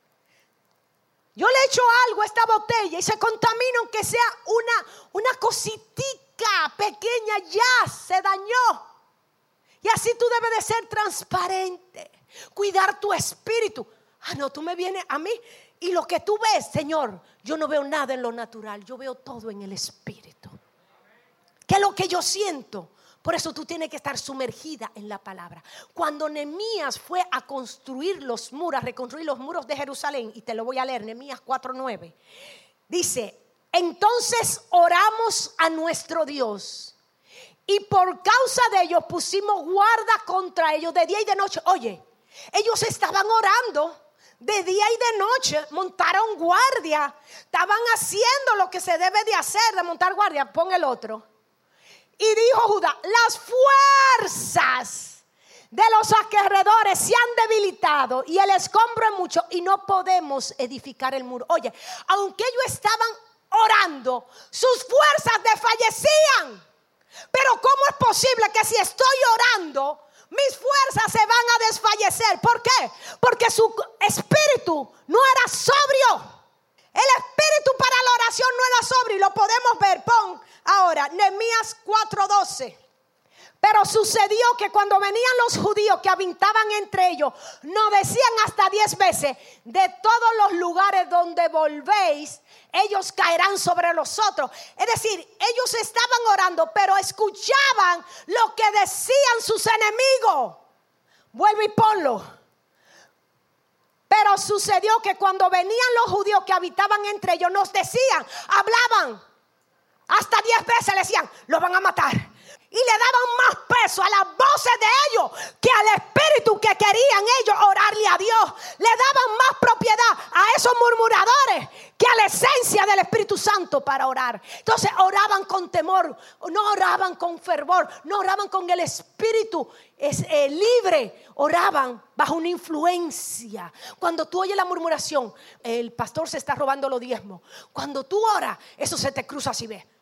Speaker 1: Yo le echo algo a esta botella y se contamina, aunque sea una cositica pequeña, ya se dañó. Y así tú debes de ser transparente, cuidar tu espíritu. No, tú me vienes a mí y lo que tú ves, Señor, yo no veo nada en lo natural, yo veo todo en el espíritu. ¿Qué es lo que yo siento? Por eso tú tienes que estar sumergida en la palabra. Cuando Nehemías fue a construir los muros, a reconstruir los muros de Jerusalén, y te lo voy a leer, Nehemías 4:9, dice, entonces oramos a nuestro Dios y por causa de ellos pusimos guarda contra ellos de día y de noche. Oye, ellos estaban orando de día y de noche, montaron guardia, estaban haciendo lo que se debe de hacer, de montar guardia. Pon el otro. Y dijo Judá, las fuerzas de los alrededores se han debilitado y el escombro es mucho y no podemos edificar el muro. Oye, aunque ellos estaban orando, sus fuerzas desfallecían. Pero ¿cómo es posible que si estoy orando, mis fuerzas se van a desfallecer? ¿Por qué? Porque su espíritu no era sobrio. El espíritu para la oración no era sobrio y lo podemos ver. Pon ahora Nehemías 4:12. Pero sucedió que cuando venían los judíos que habitaban entre ellos, nos decían hasta 10 veces, de todos los lugares donde volvéis, ellos caerán sobre los otros. Es decir, ellos estaban orando, pero escuchaban lo que decían sus enemigos. Vuelve y ponlo. Pero sucedió que cuando venían los judíos que habitaban entre ellos, nos decían, hablaban, hasta 10 veces le decían, lo van a matar. Y le daban más peso a las voces de ellos que al espíritu que querían ellos orarle a Dios. Le daban más propiedad a esos murmuradores que a la esencia del Espíritu Santo para orar. Entonces oraban con temor, no oraban con fervor, no oraban con el espíritu libre, oraban bajo una influencia. Cuando tú oyes la murmuración, el pastor se está robando los diezmos. Cuando tú oras, eso se te cruza así, ve.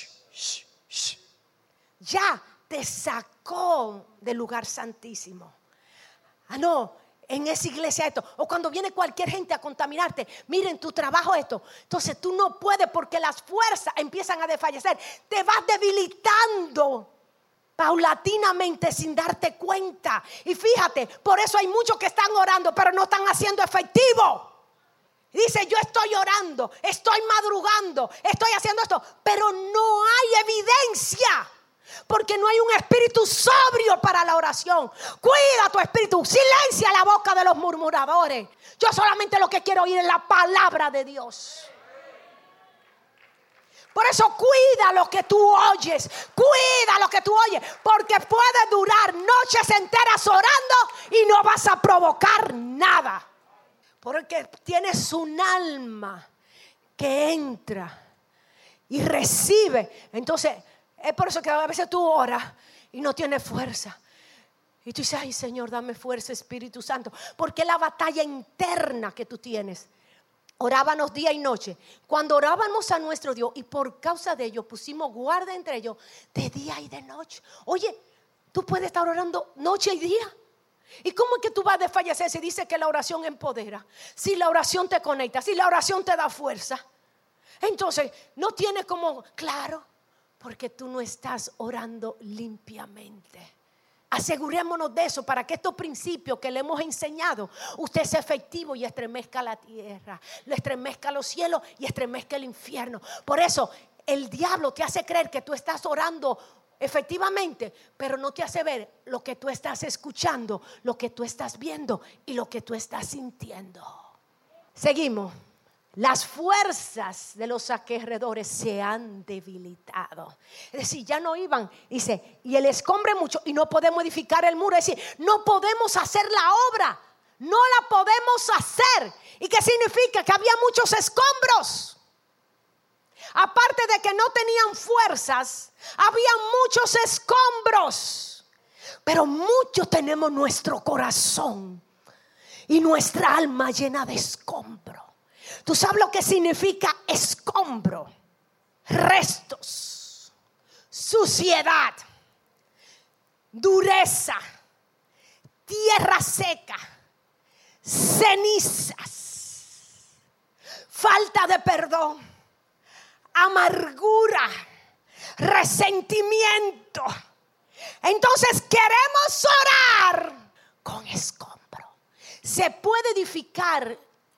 Speaker 1: Ya te sacó del lugar santísimo. No, en esa iglesia esto. O cuando viene cualquier gente a contaminarte, miren tu trabajo esto. Entonces tú no puedes porque las fuerzas empiezan a desfallecer. Te vas debilitando paulatinamente sin darte cuenta. Y fíjate, por eso hay muchos que están orando pero no están haciendo efectivo. Dice, yo estoy orando, estoy madrugando, estoy haciendo esto, pero no hay evidencia. Porque no hay un espíritu sobrio para la oración. Cuida tu espíritu. Silencia la boca de los murmuradores. Yo solamente lo que quiero oír es la palabra de Dios. Por eso cuida lo que tú oyes. Cuida lo que tú oyes. Porque puede durar noches enteras orando y no vas a provocar nada. Porque tienes un alma que entra y recibe. Entonces es por eso que a veces tú oras y no tienes fuerza. Y tú dices, ay Señor, dame fuerza, Espíritu Santo. Porque la batalla interna que tú tienes. Orábamos día y noche. Cuando orábamos a nuestro Dios y por causa de ello pusimos guarda entre ellos de día y de noche. Oye, tú puedes estar orando noche y día. ¿Y cómo es que tú vas a desfallecer si dice que la oración empodera? Si la oración te conecta, si la oración te da fuerza. Entonces, no tienes como, claro, porque tú no estás orando limpiamente. Asegurémonos de eso para que estos principios que le hemos enseñado, usted sea efectivo y estremezca la tierra, le estremezca los cielos y estremezca el infierno. Por eso el diablo te hace creer que tú estás orando efectivamente, pero no te hace ver lo que tú estás escuchando, lo que tú estás viendo y lo que tú estás sintiendo. Seguimos. Las fuerzas de los aquejadores se han debilitado. Es decir, ya no iban, dice, y el escombro mucho y no podemos edificar el muro. Es decir, no podemos hacer la obra, no la podemos hacer. ¿Y qué significa? Que había muchos escombros. Aparte de que no tenían fuerzas, había muchos escombros. Pero muchos tenemos nuestro corazón y nuestra alma llena de escombros. ¿Tú sabes lo que significa escombro? Restos, suciedad, dureza, tierra seca, cenizas, falta de perdón, amargura, resentimiento. Entonces queremos orar con escombro. Se puede edificar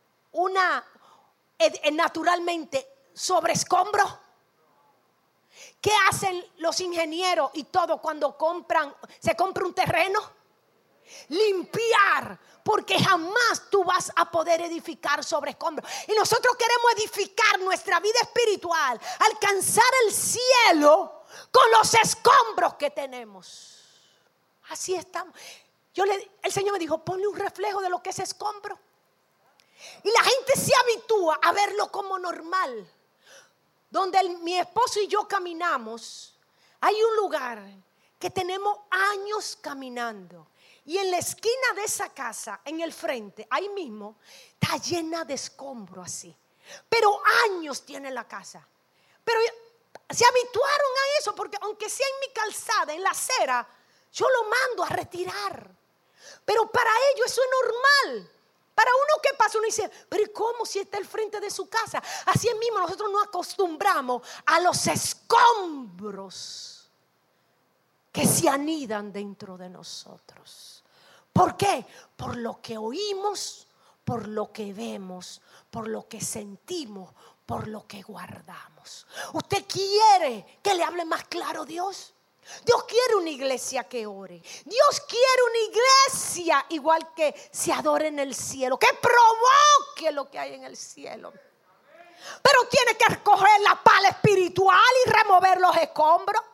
Speaker 1: naturalmente sobre escombro. ¿Qué hacen los ingenieros y todo cuando se compra un terreno? Limpiar, porque jamás tú vas a poder edificar sobre escombros. Y nosotros queremos edificar nuestra vida espiritual, alcanzar el cielo con los escombros que tenemos. Así estamos. El Señor me dijo, ponle un reflejo de lo que es escombro. Y la gente se habitúa a verlo como normal. Donde mi esposo y yo caminamos, hay un lugar que tenemos años caminando. Y en la esquina de esa casa, en el frente, ahí mismo, está llena de escombro así. Pero años tiene la casa. Pero se habituaron a eso, porque aunque sea en mi calzada, en la acera, yo lo mando a retirar. Pero para ellos eso es normal. Para uno que pasa, uno dice, pero ¿y cómo si está al frente de su casa? Así mismo nosotros nos acostumbramos a los escombros que se anidan dentro de nosotros. ¿Por qué? Por lo que oímos, por lo que vemos, por lo que sentimos, por lo que guardamos. ¿Usted quiere que le hable más claro Dios? Dios quiere una iglesia que ore. Dios quiere una iglesia igual que se adore en el cielo, que provoque lo que hay en el cielo. Pero tiene que recoger la pala espiritual y remover los escombros.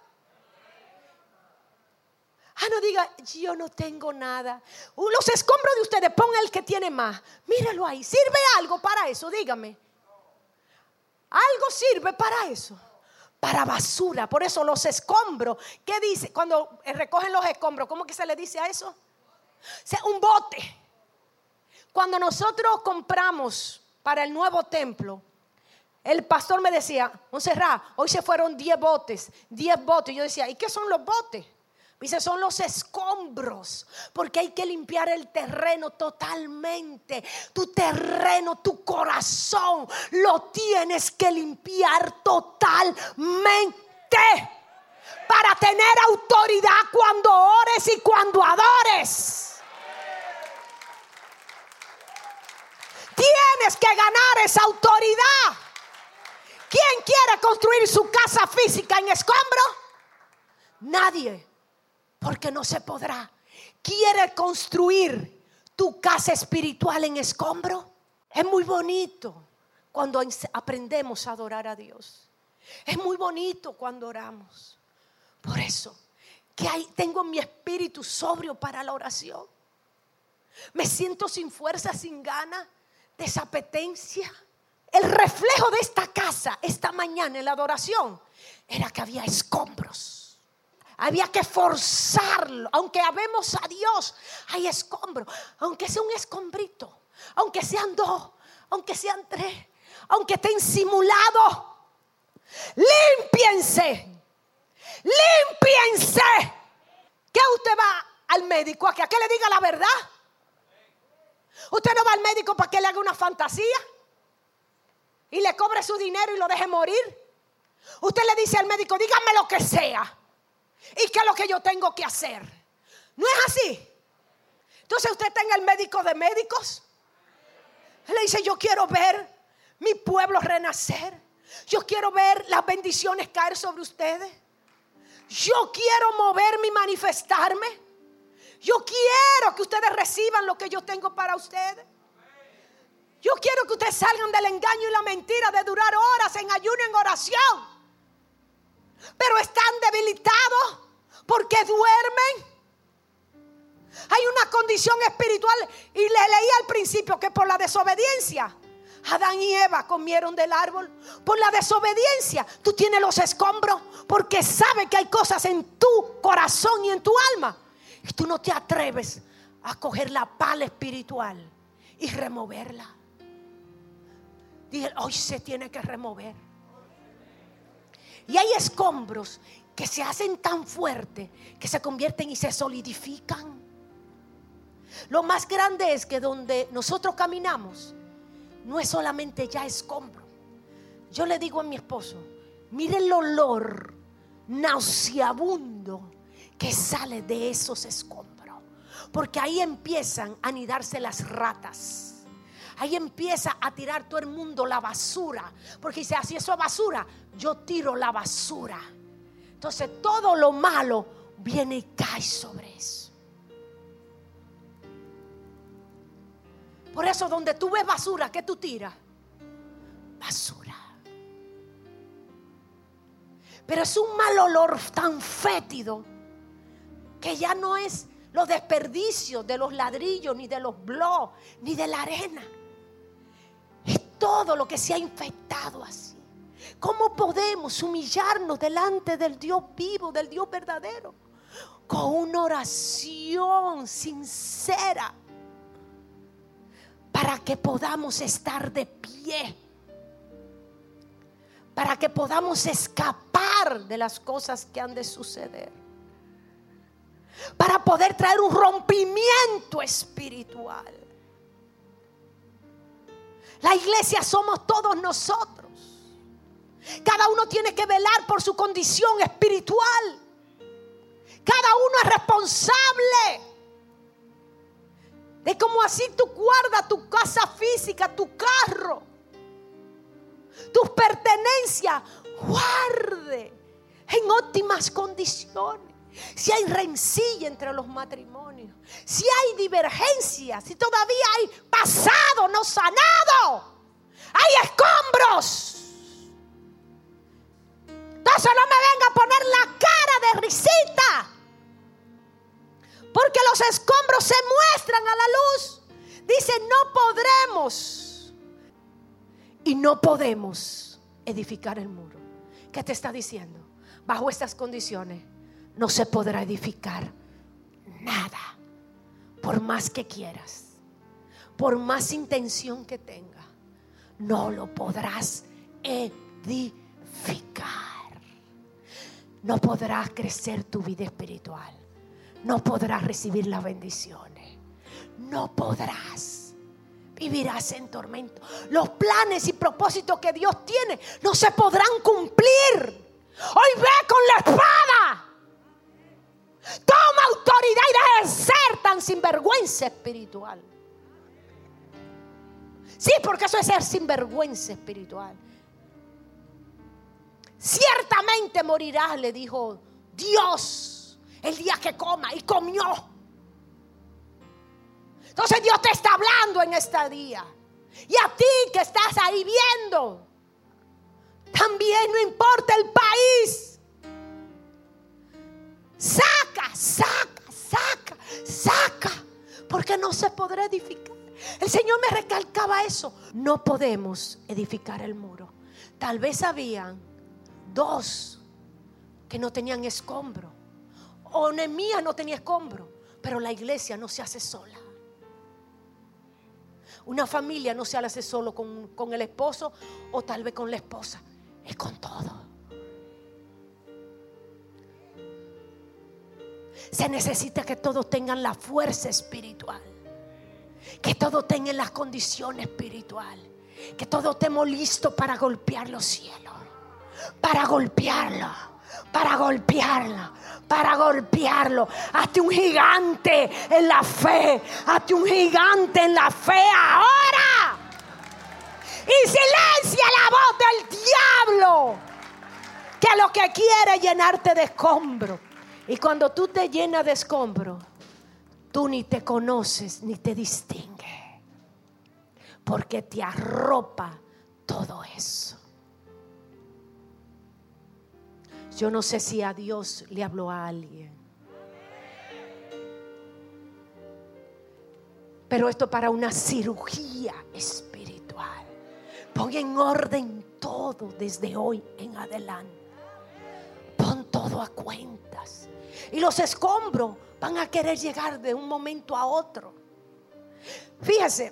Speaker 1: No diga, yo no tengo nada. Los escombros de ustedes, ponga el que tiene más. Míralo ahí. ¿Sirve algo para eso? Dígame. ¿Algo sirve para eso? para basura. Por eso los escombros, ¿qué dice? Cuando recogen los escombros, ¿cómo que se le dice a eso? O sea, un bote. Cuando nosotros compramos para el nuevo templo, el pastor me decía: Montserrat, hoy se fueron 10 botes. Yo decía: ¿y qué son los botes? Dice: son los escombros, porque hay que limpiar el terreno totalmente. Tu terreno, tu corazón, lo tienes que limpiar totalmente para tener autoridad cuando ores y cuando adores. Tienes que ganar esa autoridad. ¿Quién quiere construir su casa física en escombro? Nadie, porque no se podrá. ¿Quiere construir tu casa espiritual en escombro? Es muy bonito cuando aprendemos a adorar a Dios. Es muy bonito cuando oramos. Por eso que tengo mi espíritu sobrio para la oración. Me siento sin fuerza, sin ganas, desapetencia. El reflejo de esta casa esta mañana en la adoración era que había escombros. Había que forzarlo. Aunque amemos a Dios, hay escombros. Aunque sea un escombrito, aunque sean 2, aunque sean 3, aunque estén simulados, límpiense. Límpiense. ¿Qué usted va al médico? ¿A que le diga la verdad? Usted no va al médico para que le haga una fantasía y le cobre su dinero y lo deje morir. Usted le dice al médico: dígame lo que sea y qué es lo que yo tengo que hacer. No es así. Entonces usted tenga el médico de médicos. Él le dice: yo quiero ver mi pueblo renacer. Yo quiero ver las bendiciones caer sobre ustedes. Yo quiero moverme y manifestarme. Yo quiero que ustedes reciban lo que yo tengo para ustedes. Yo quiero que ustedes salgan del engaño y la mentira de durar horas en ayuno, en oración. Pero están debilitados porque duermen. Hay una condición espiritual. Y le leí al principio que por la desobediencia Adán y Eva comieron del árbol. Por la desobediencia tú tienes los escombros, porque sabes que hay cosas en tu corazón y en tu alma y tú no te atreves a coger la pala espiritual y removerla. Dije: hoy se tiene que remover. Y hay escombros que se hacen tan fuertes que se convierten y se solidifican. Lo más grande es que donde nosotros caminamos no es solamente ya escombro. Yo le digo a mi esposo: mire el olor nauseabundo que sale de esos escombros, porque ahí empiezan a anidarse las ratas. Ahí empieza a tirar todo el mundo la basura, porque dice: así eso es basura, yo tiro la basura. Entonces todo lo malo viene y cae sobre eso. Por eso donde tú ves basura, ¿qué tú tiras? Basura. Pero es un mal olor tan fétido que ya no es los desperdicios de los ladrillos, ni de los bloques, ni de la arena. Es todo lo que se ha infectado así. ¿Cómo podemos humillarnos delante del Dios vivo, del Dios verdadero? Con una oración sincera, para que podamos estar de pie, para que podamos escapar de las cosas que han de suceder, para poder traer un rompimiento espiritual. La iglesia somos todos nosotros. Cada uno tiene que velar por su condición espiritual. Cada uno es responsable de cómo así tú guardas tu casa física, tu carro, tus pertenencias, guarde en óptimas condiciones. Si hay rencilla entre los matrimonios, si hay divergencias, si todavía hay pasado no sanado, hay escombros. Entonces no me venga a poner la cara de risita, porque los escombros se muestran a la luz. Dice: no podremos y no podemos edificar el muro. ¿Qué te está diciendo? Bajo estas condiciones no se podrá edificar nada. Por más que quieras, por más intención que tenga, no lo podrás edificar. No podrás crecer tu vida espiritual. No podrás recibir las bendiciones. No podrás. Vivirás en tormento. Los planes y propósitos que Dios tiene no se podrán cumplir. Hoy ve con la espada. Toma autoridad y deja de ser tan sinvergüenza espiritual. Sí, porque eso es ser sinvergüenza espiritual. Ciertamente morirás, le dijo Dios el día que coma, y comió. Entonces Dios te está hablando en este día. Y a ti que estás ahí viendo, también no importa el país. Saca, porque no se podrá edificar. El Señor me recalcaba eso. No podemos edificar el muro. Tal vez habían 2 que no tenían escombro, o Nehemías no tenía escombro, pero la iglesia no se hace sola. Una familia no se hace solo con el esposo o tal vez con la esposa, es con todo. Se necesita que todos tengan la fuerza espiritual, que todos tengan las condiciones espirituales, que todos estemos listos para golpear los cielos, para golpearlo. Hazte un gigante en la fe. Hazte un gigante en la fe ahora. Y silencia la voz del diablo, que lo que quiere es llenarte de escombros. Y cuando tú te llenas de escombros, tú ni te conoces ni te distingues, porque te arropa todo eso. Yo no sé si a Dios le habló a alguien, pero esto para una cirugía espiritual. Pon en orden todo desde hoy en adelante. Pon todo a cuentas. Y los escombros van a querer llegar de un momento a otro. Fíjese,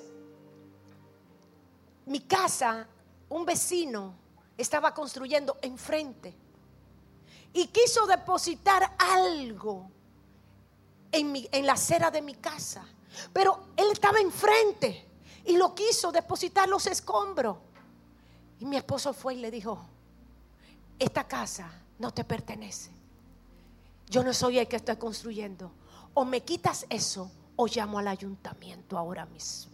Speaker 1: mi casa, un vecino estaba construyendo enfrente y quiso depositar algo en la acera de mi casa, pero él estaba enfrente y lo quiso depositar los escombros. Y mi esposo fue y le dijo: esta casa no te pertenece. Yo no soy el que estoy construyendo. O me quitas eso o llamo al ayuntamiento ahora mismo.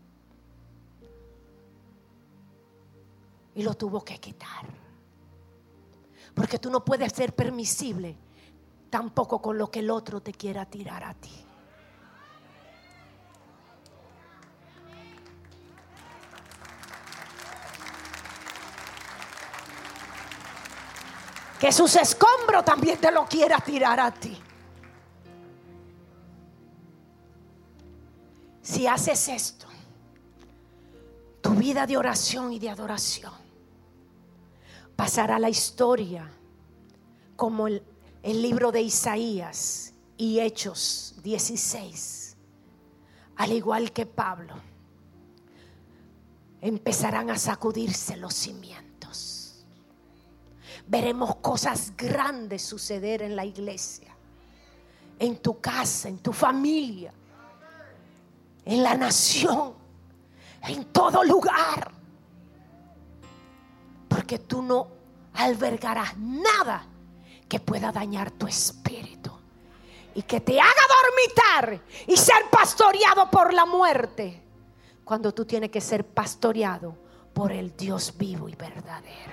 Speaker 1: Y lo tuvo que quitar, porque tú no puedes ser permisible tampoco con lo que el otro te quiera tirar a ti. Que sus escombros también te lo quiera tirar a ti. Si haces esto, tu vida de oración y de adoración pasará a la historia como el libro de Isaías y Hechos 16. Al igual que Pablo, empezarán a sacudirse los cimientos. Veremos cosas grandes suceder en la iglesia, en tu casa, en tu familia, en la nación, en todo lugar. Porque tú no albergarás nada que pueda dañar tu espíritu y que te haga dormitar y ser pastoreado por la muerte, cuando tú tienes que ser pastoreado por el Dios vivo y verdadero.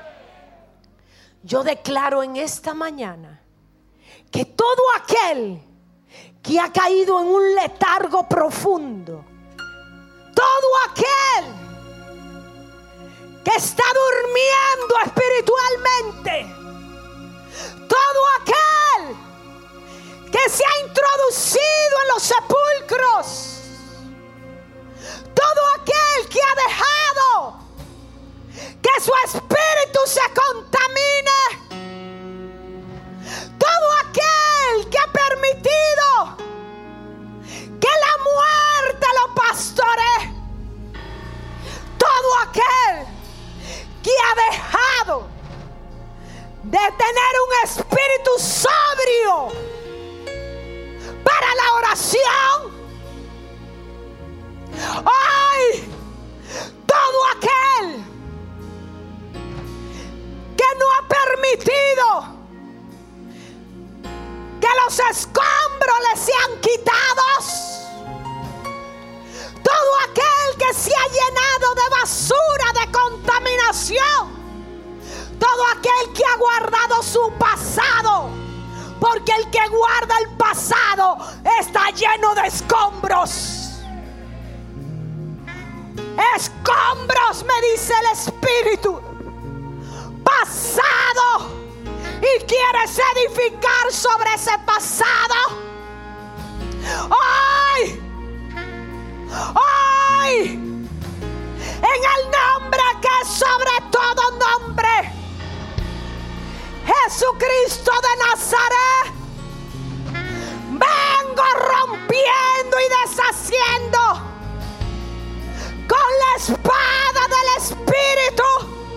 Speaker 1: Yo declaro en esta mañana que todo aquel que ha caído en un letargo profundo, todo aquel que está durmiendo espiritualmente, todo aquel que se ha introducido en los sepulcros, todo aquel que ha dejado que su espíritu se contamine, basura de contaminación. Todo aquel que ha guardado su pasado, porque el que guarda el pasado está lleno de escombros. Escombros, me dice el Espíritu. Pasado. Y quieres edificar sobre ese pasado. Hoy, en el nombre que es sobre todo nombre, Jesucristo de Nazaret, vengo rompiendo y deshaciendo con la espada del Espíritu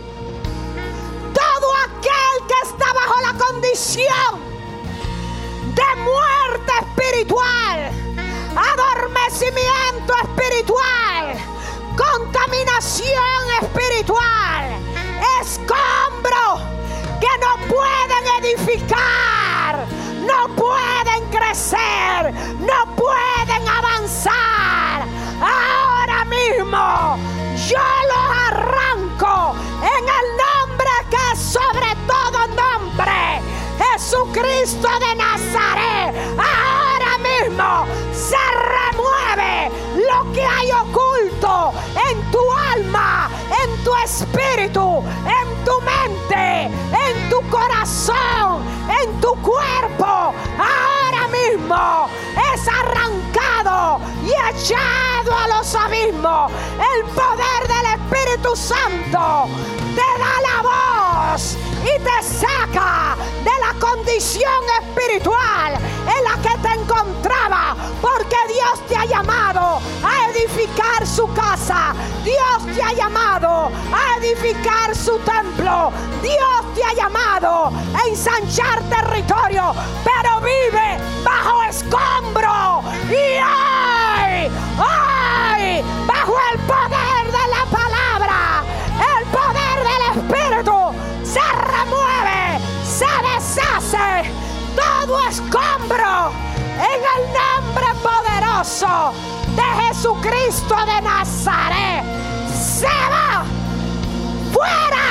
Speaker 1: todo aquel que está bajo la condición de muerte espiritual, adormecimiento espiritual, contaminación espiritual, escombro que no pueden edificar, no pueden crecer, no pueden avanzar. Ahora mismo yo los arranco en el nombre que es sobre todo nombre, Jesucristo de Nazaret. Ahora mismo se remueve lo que hay oculto en tu alma, en tu espíritu, en tu mente, en tu corazón, en tu cuerpo. Ahora mismo es arrancado y echado a los abismos. El poder del Espíritu Santo te da la voz y te saca de la condición espiritual en la que te encontraba, porque Dios te ha llamado a edificar su casa, Dios te ha llamado a edificar su templo, Dios te ha llamado a ensanchar territorio, pero vive bajo escombro y hoy, bajo el poder de la palabra, el poder del Espíritu, se remueve, se deshace todo escombro en el nombre poderoso de Jesucristo de Nazaret. Se va fuera,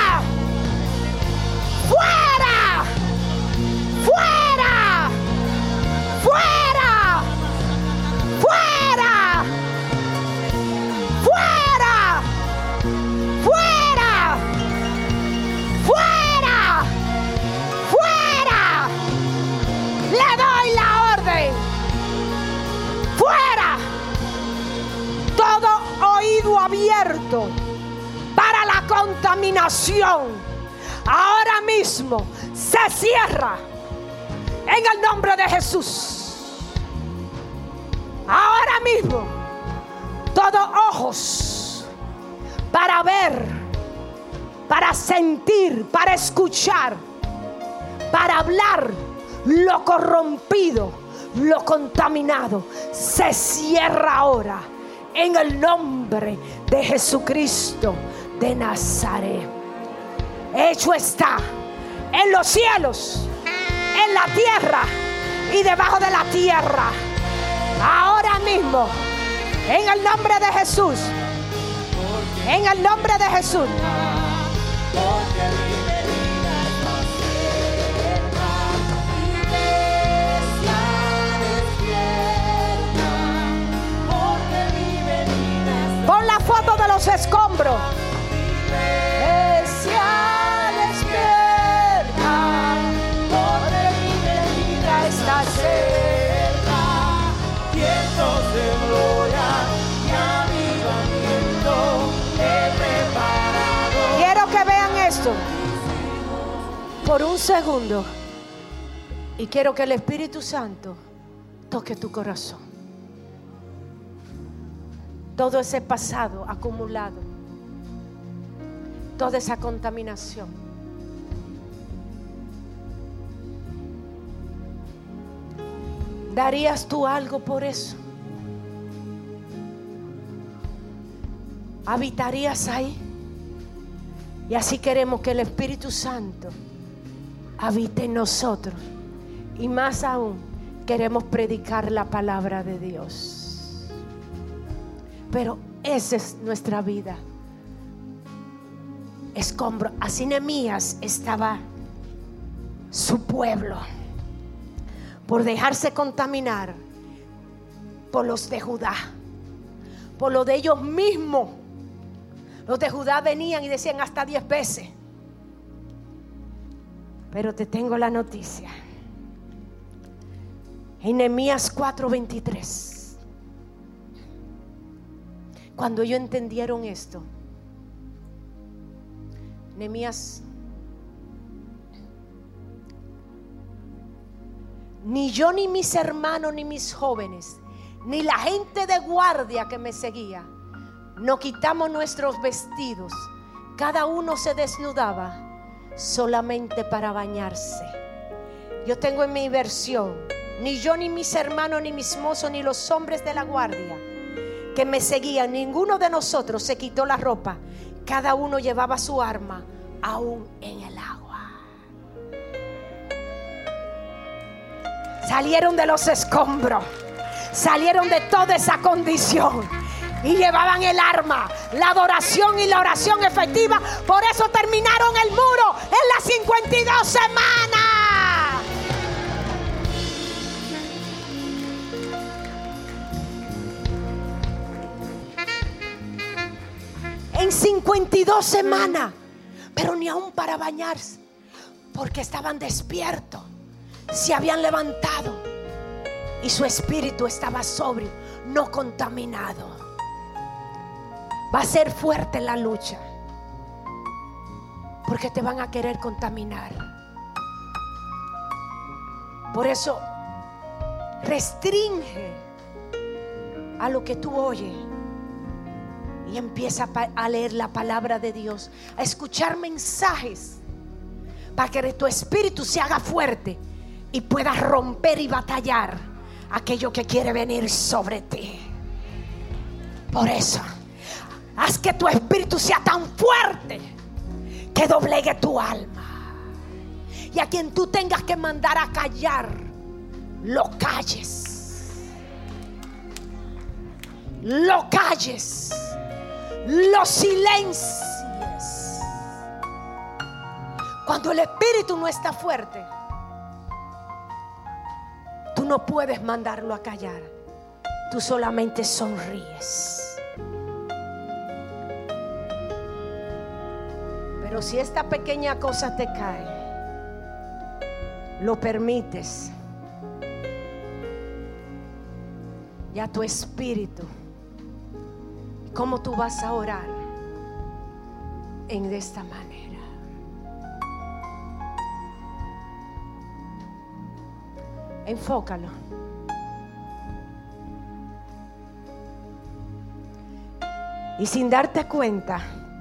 Speaker 1: fuera, fuera, fuera, fuera, fuera, fuera, fuera, fuera. Le doy la orden. Fuera. Todo oído abierto para la contaminación ahora mismo se cierra en el nombre de Jesús. Ahora mismo todos ojos para ver, para sentir, para escuchar, para hablar, lo corrompido, lo contaminado, se cierra ahora en el nombre de Jesucristo de Nazaret. Hecho está en los cielos, en la tierra y debajo de la tierra. Ahora mismo, en el nombre de Jesús, en el nombre de Jesús. Pon la foto de los escombros. Iglesia despierta, porque mi venida está cerca. Vientos de gloria y avivamiento he preparado. Quiero que vean esto por un segundo y quiero que el Espíritu Santo toque tu corazón. Todo ese pasado acumulado, toda esa contaminación, ¿darías tú algo por eso? ¿Habitarías ahí? Y así queremos que el Espíritu Santo habite en nosotros. Y más aún, queremos predicar la palabra de Dios. Pero esa es nuestra vida. escombro. Así Nehemías estaba su pueblo por dejarse contaminar por los de Judá, por lo de ellos mismos. Los de Judá venían y decían hasta 10 veces. Pero te tengo la noticia. En Nehemías 4:23, cuando ellos entendieron esto, Nehemías: ni yo, ni mis hermanos, ni mis jóvenes, ni la gente de guardia que me seguía, no quitamos nuestros vestidos. Cada uno se desnudaba solamente para bañarse. Yo tengo en mi versión: ni yo, ni mis hermanos, ni mis mozos, ni los hombres de la guardia que me seguían, ninguno de nosotros se quitó la ropa. Cada uno llevaba su arma aún en el agua. Salieron de los escombros, salieron de toda esa condición y llevaban el arma, la adoración y la oración efectiva. Por eso terminaron el muro en las 52 semanas. En 52 semanas, pero ni aún para bañarse, porque estaban despiertos, se habían levantado y su espíritu estaba sobrio, no contaminado. Va a ser fuerte la lucha, porque te van a querer contaminar. Por eso restringe a lo que tú oyes y empieza a leer la palabra de Dios, a escuchar mensajes, para que tu espíritu se haga fuerte y puedas romper y batallar aquello que quiere venir sobre ti. Por eso, haz que tu espíritu sea tan fuerte que doblegue tu alma, y a quien tú tengas que mandar a callar, lo calles, lo calles, lo silencies. Cuando el espíritu no está fuerte, tú no puedes mandarlo a callar, tú solamente sonríes. Pero si esta pequeña cosa te cae, lo permites, ya tu espíritu, ¿cómo tú vas a orar de esta manera? Enfócalo. Y sin darte cuenta,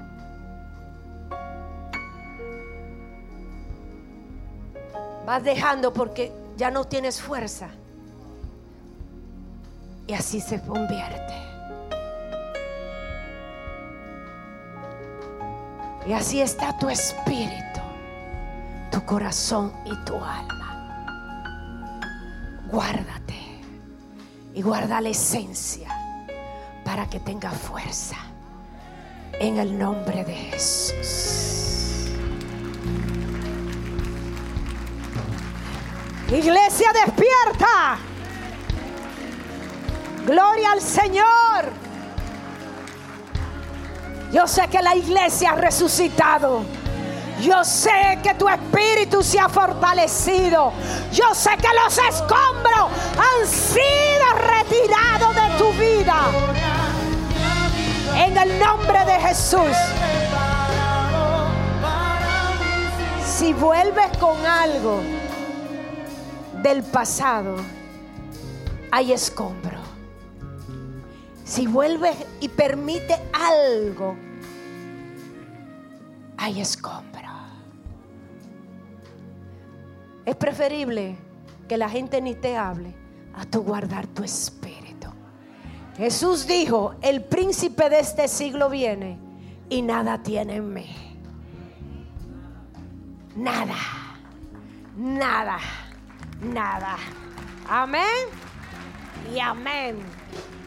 Speaker 1: vas dejando porque ya no tienes fuerza, y así se convierte. Y así está tu espíritu, tu corazón y tu alma. Guárdate y guarda la esencia para que tenga fuerza, en el nombre de Jesús. Iglesia, despierta. Gloria al Señor. Yo sé que la iglesia ha resucitado. Yo sé que tu espíritu se ha fortalecido. Yo sé que los escombros han sido retirados de tu vida, en el nombre de Jesús. Si vuelves con algo del pasado, hay escombro. Si vuelves y permite algo, hay escombro. Es preferible que la gente ni te hable a tu guardar tu espíritu. Jesús dijo: el príncipe de este siglo viene y nada tiene en mí. Nada, nada, nada. Amén y amén.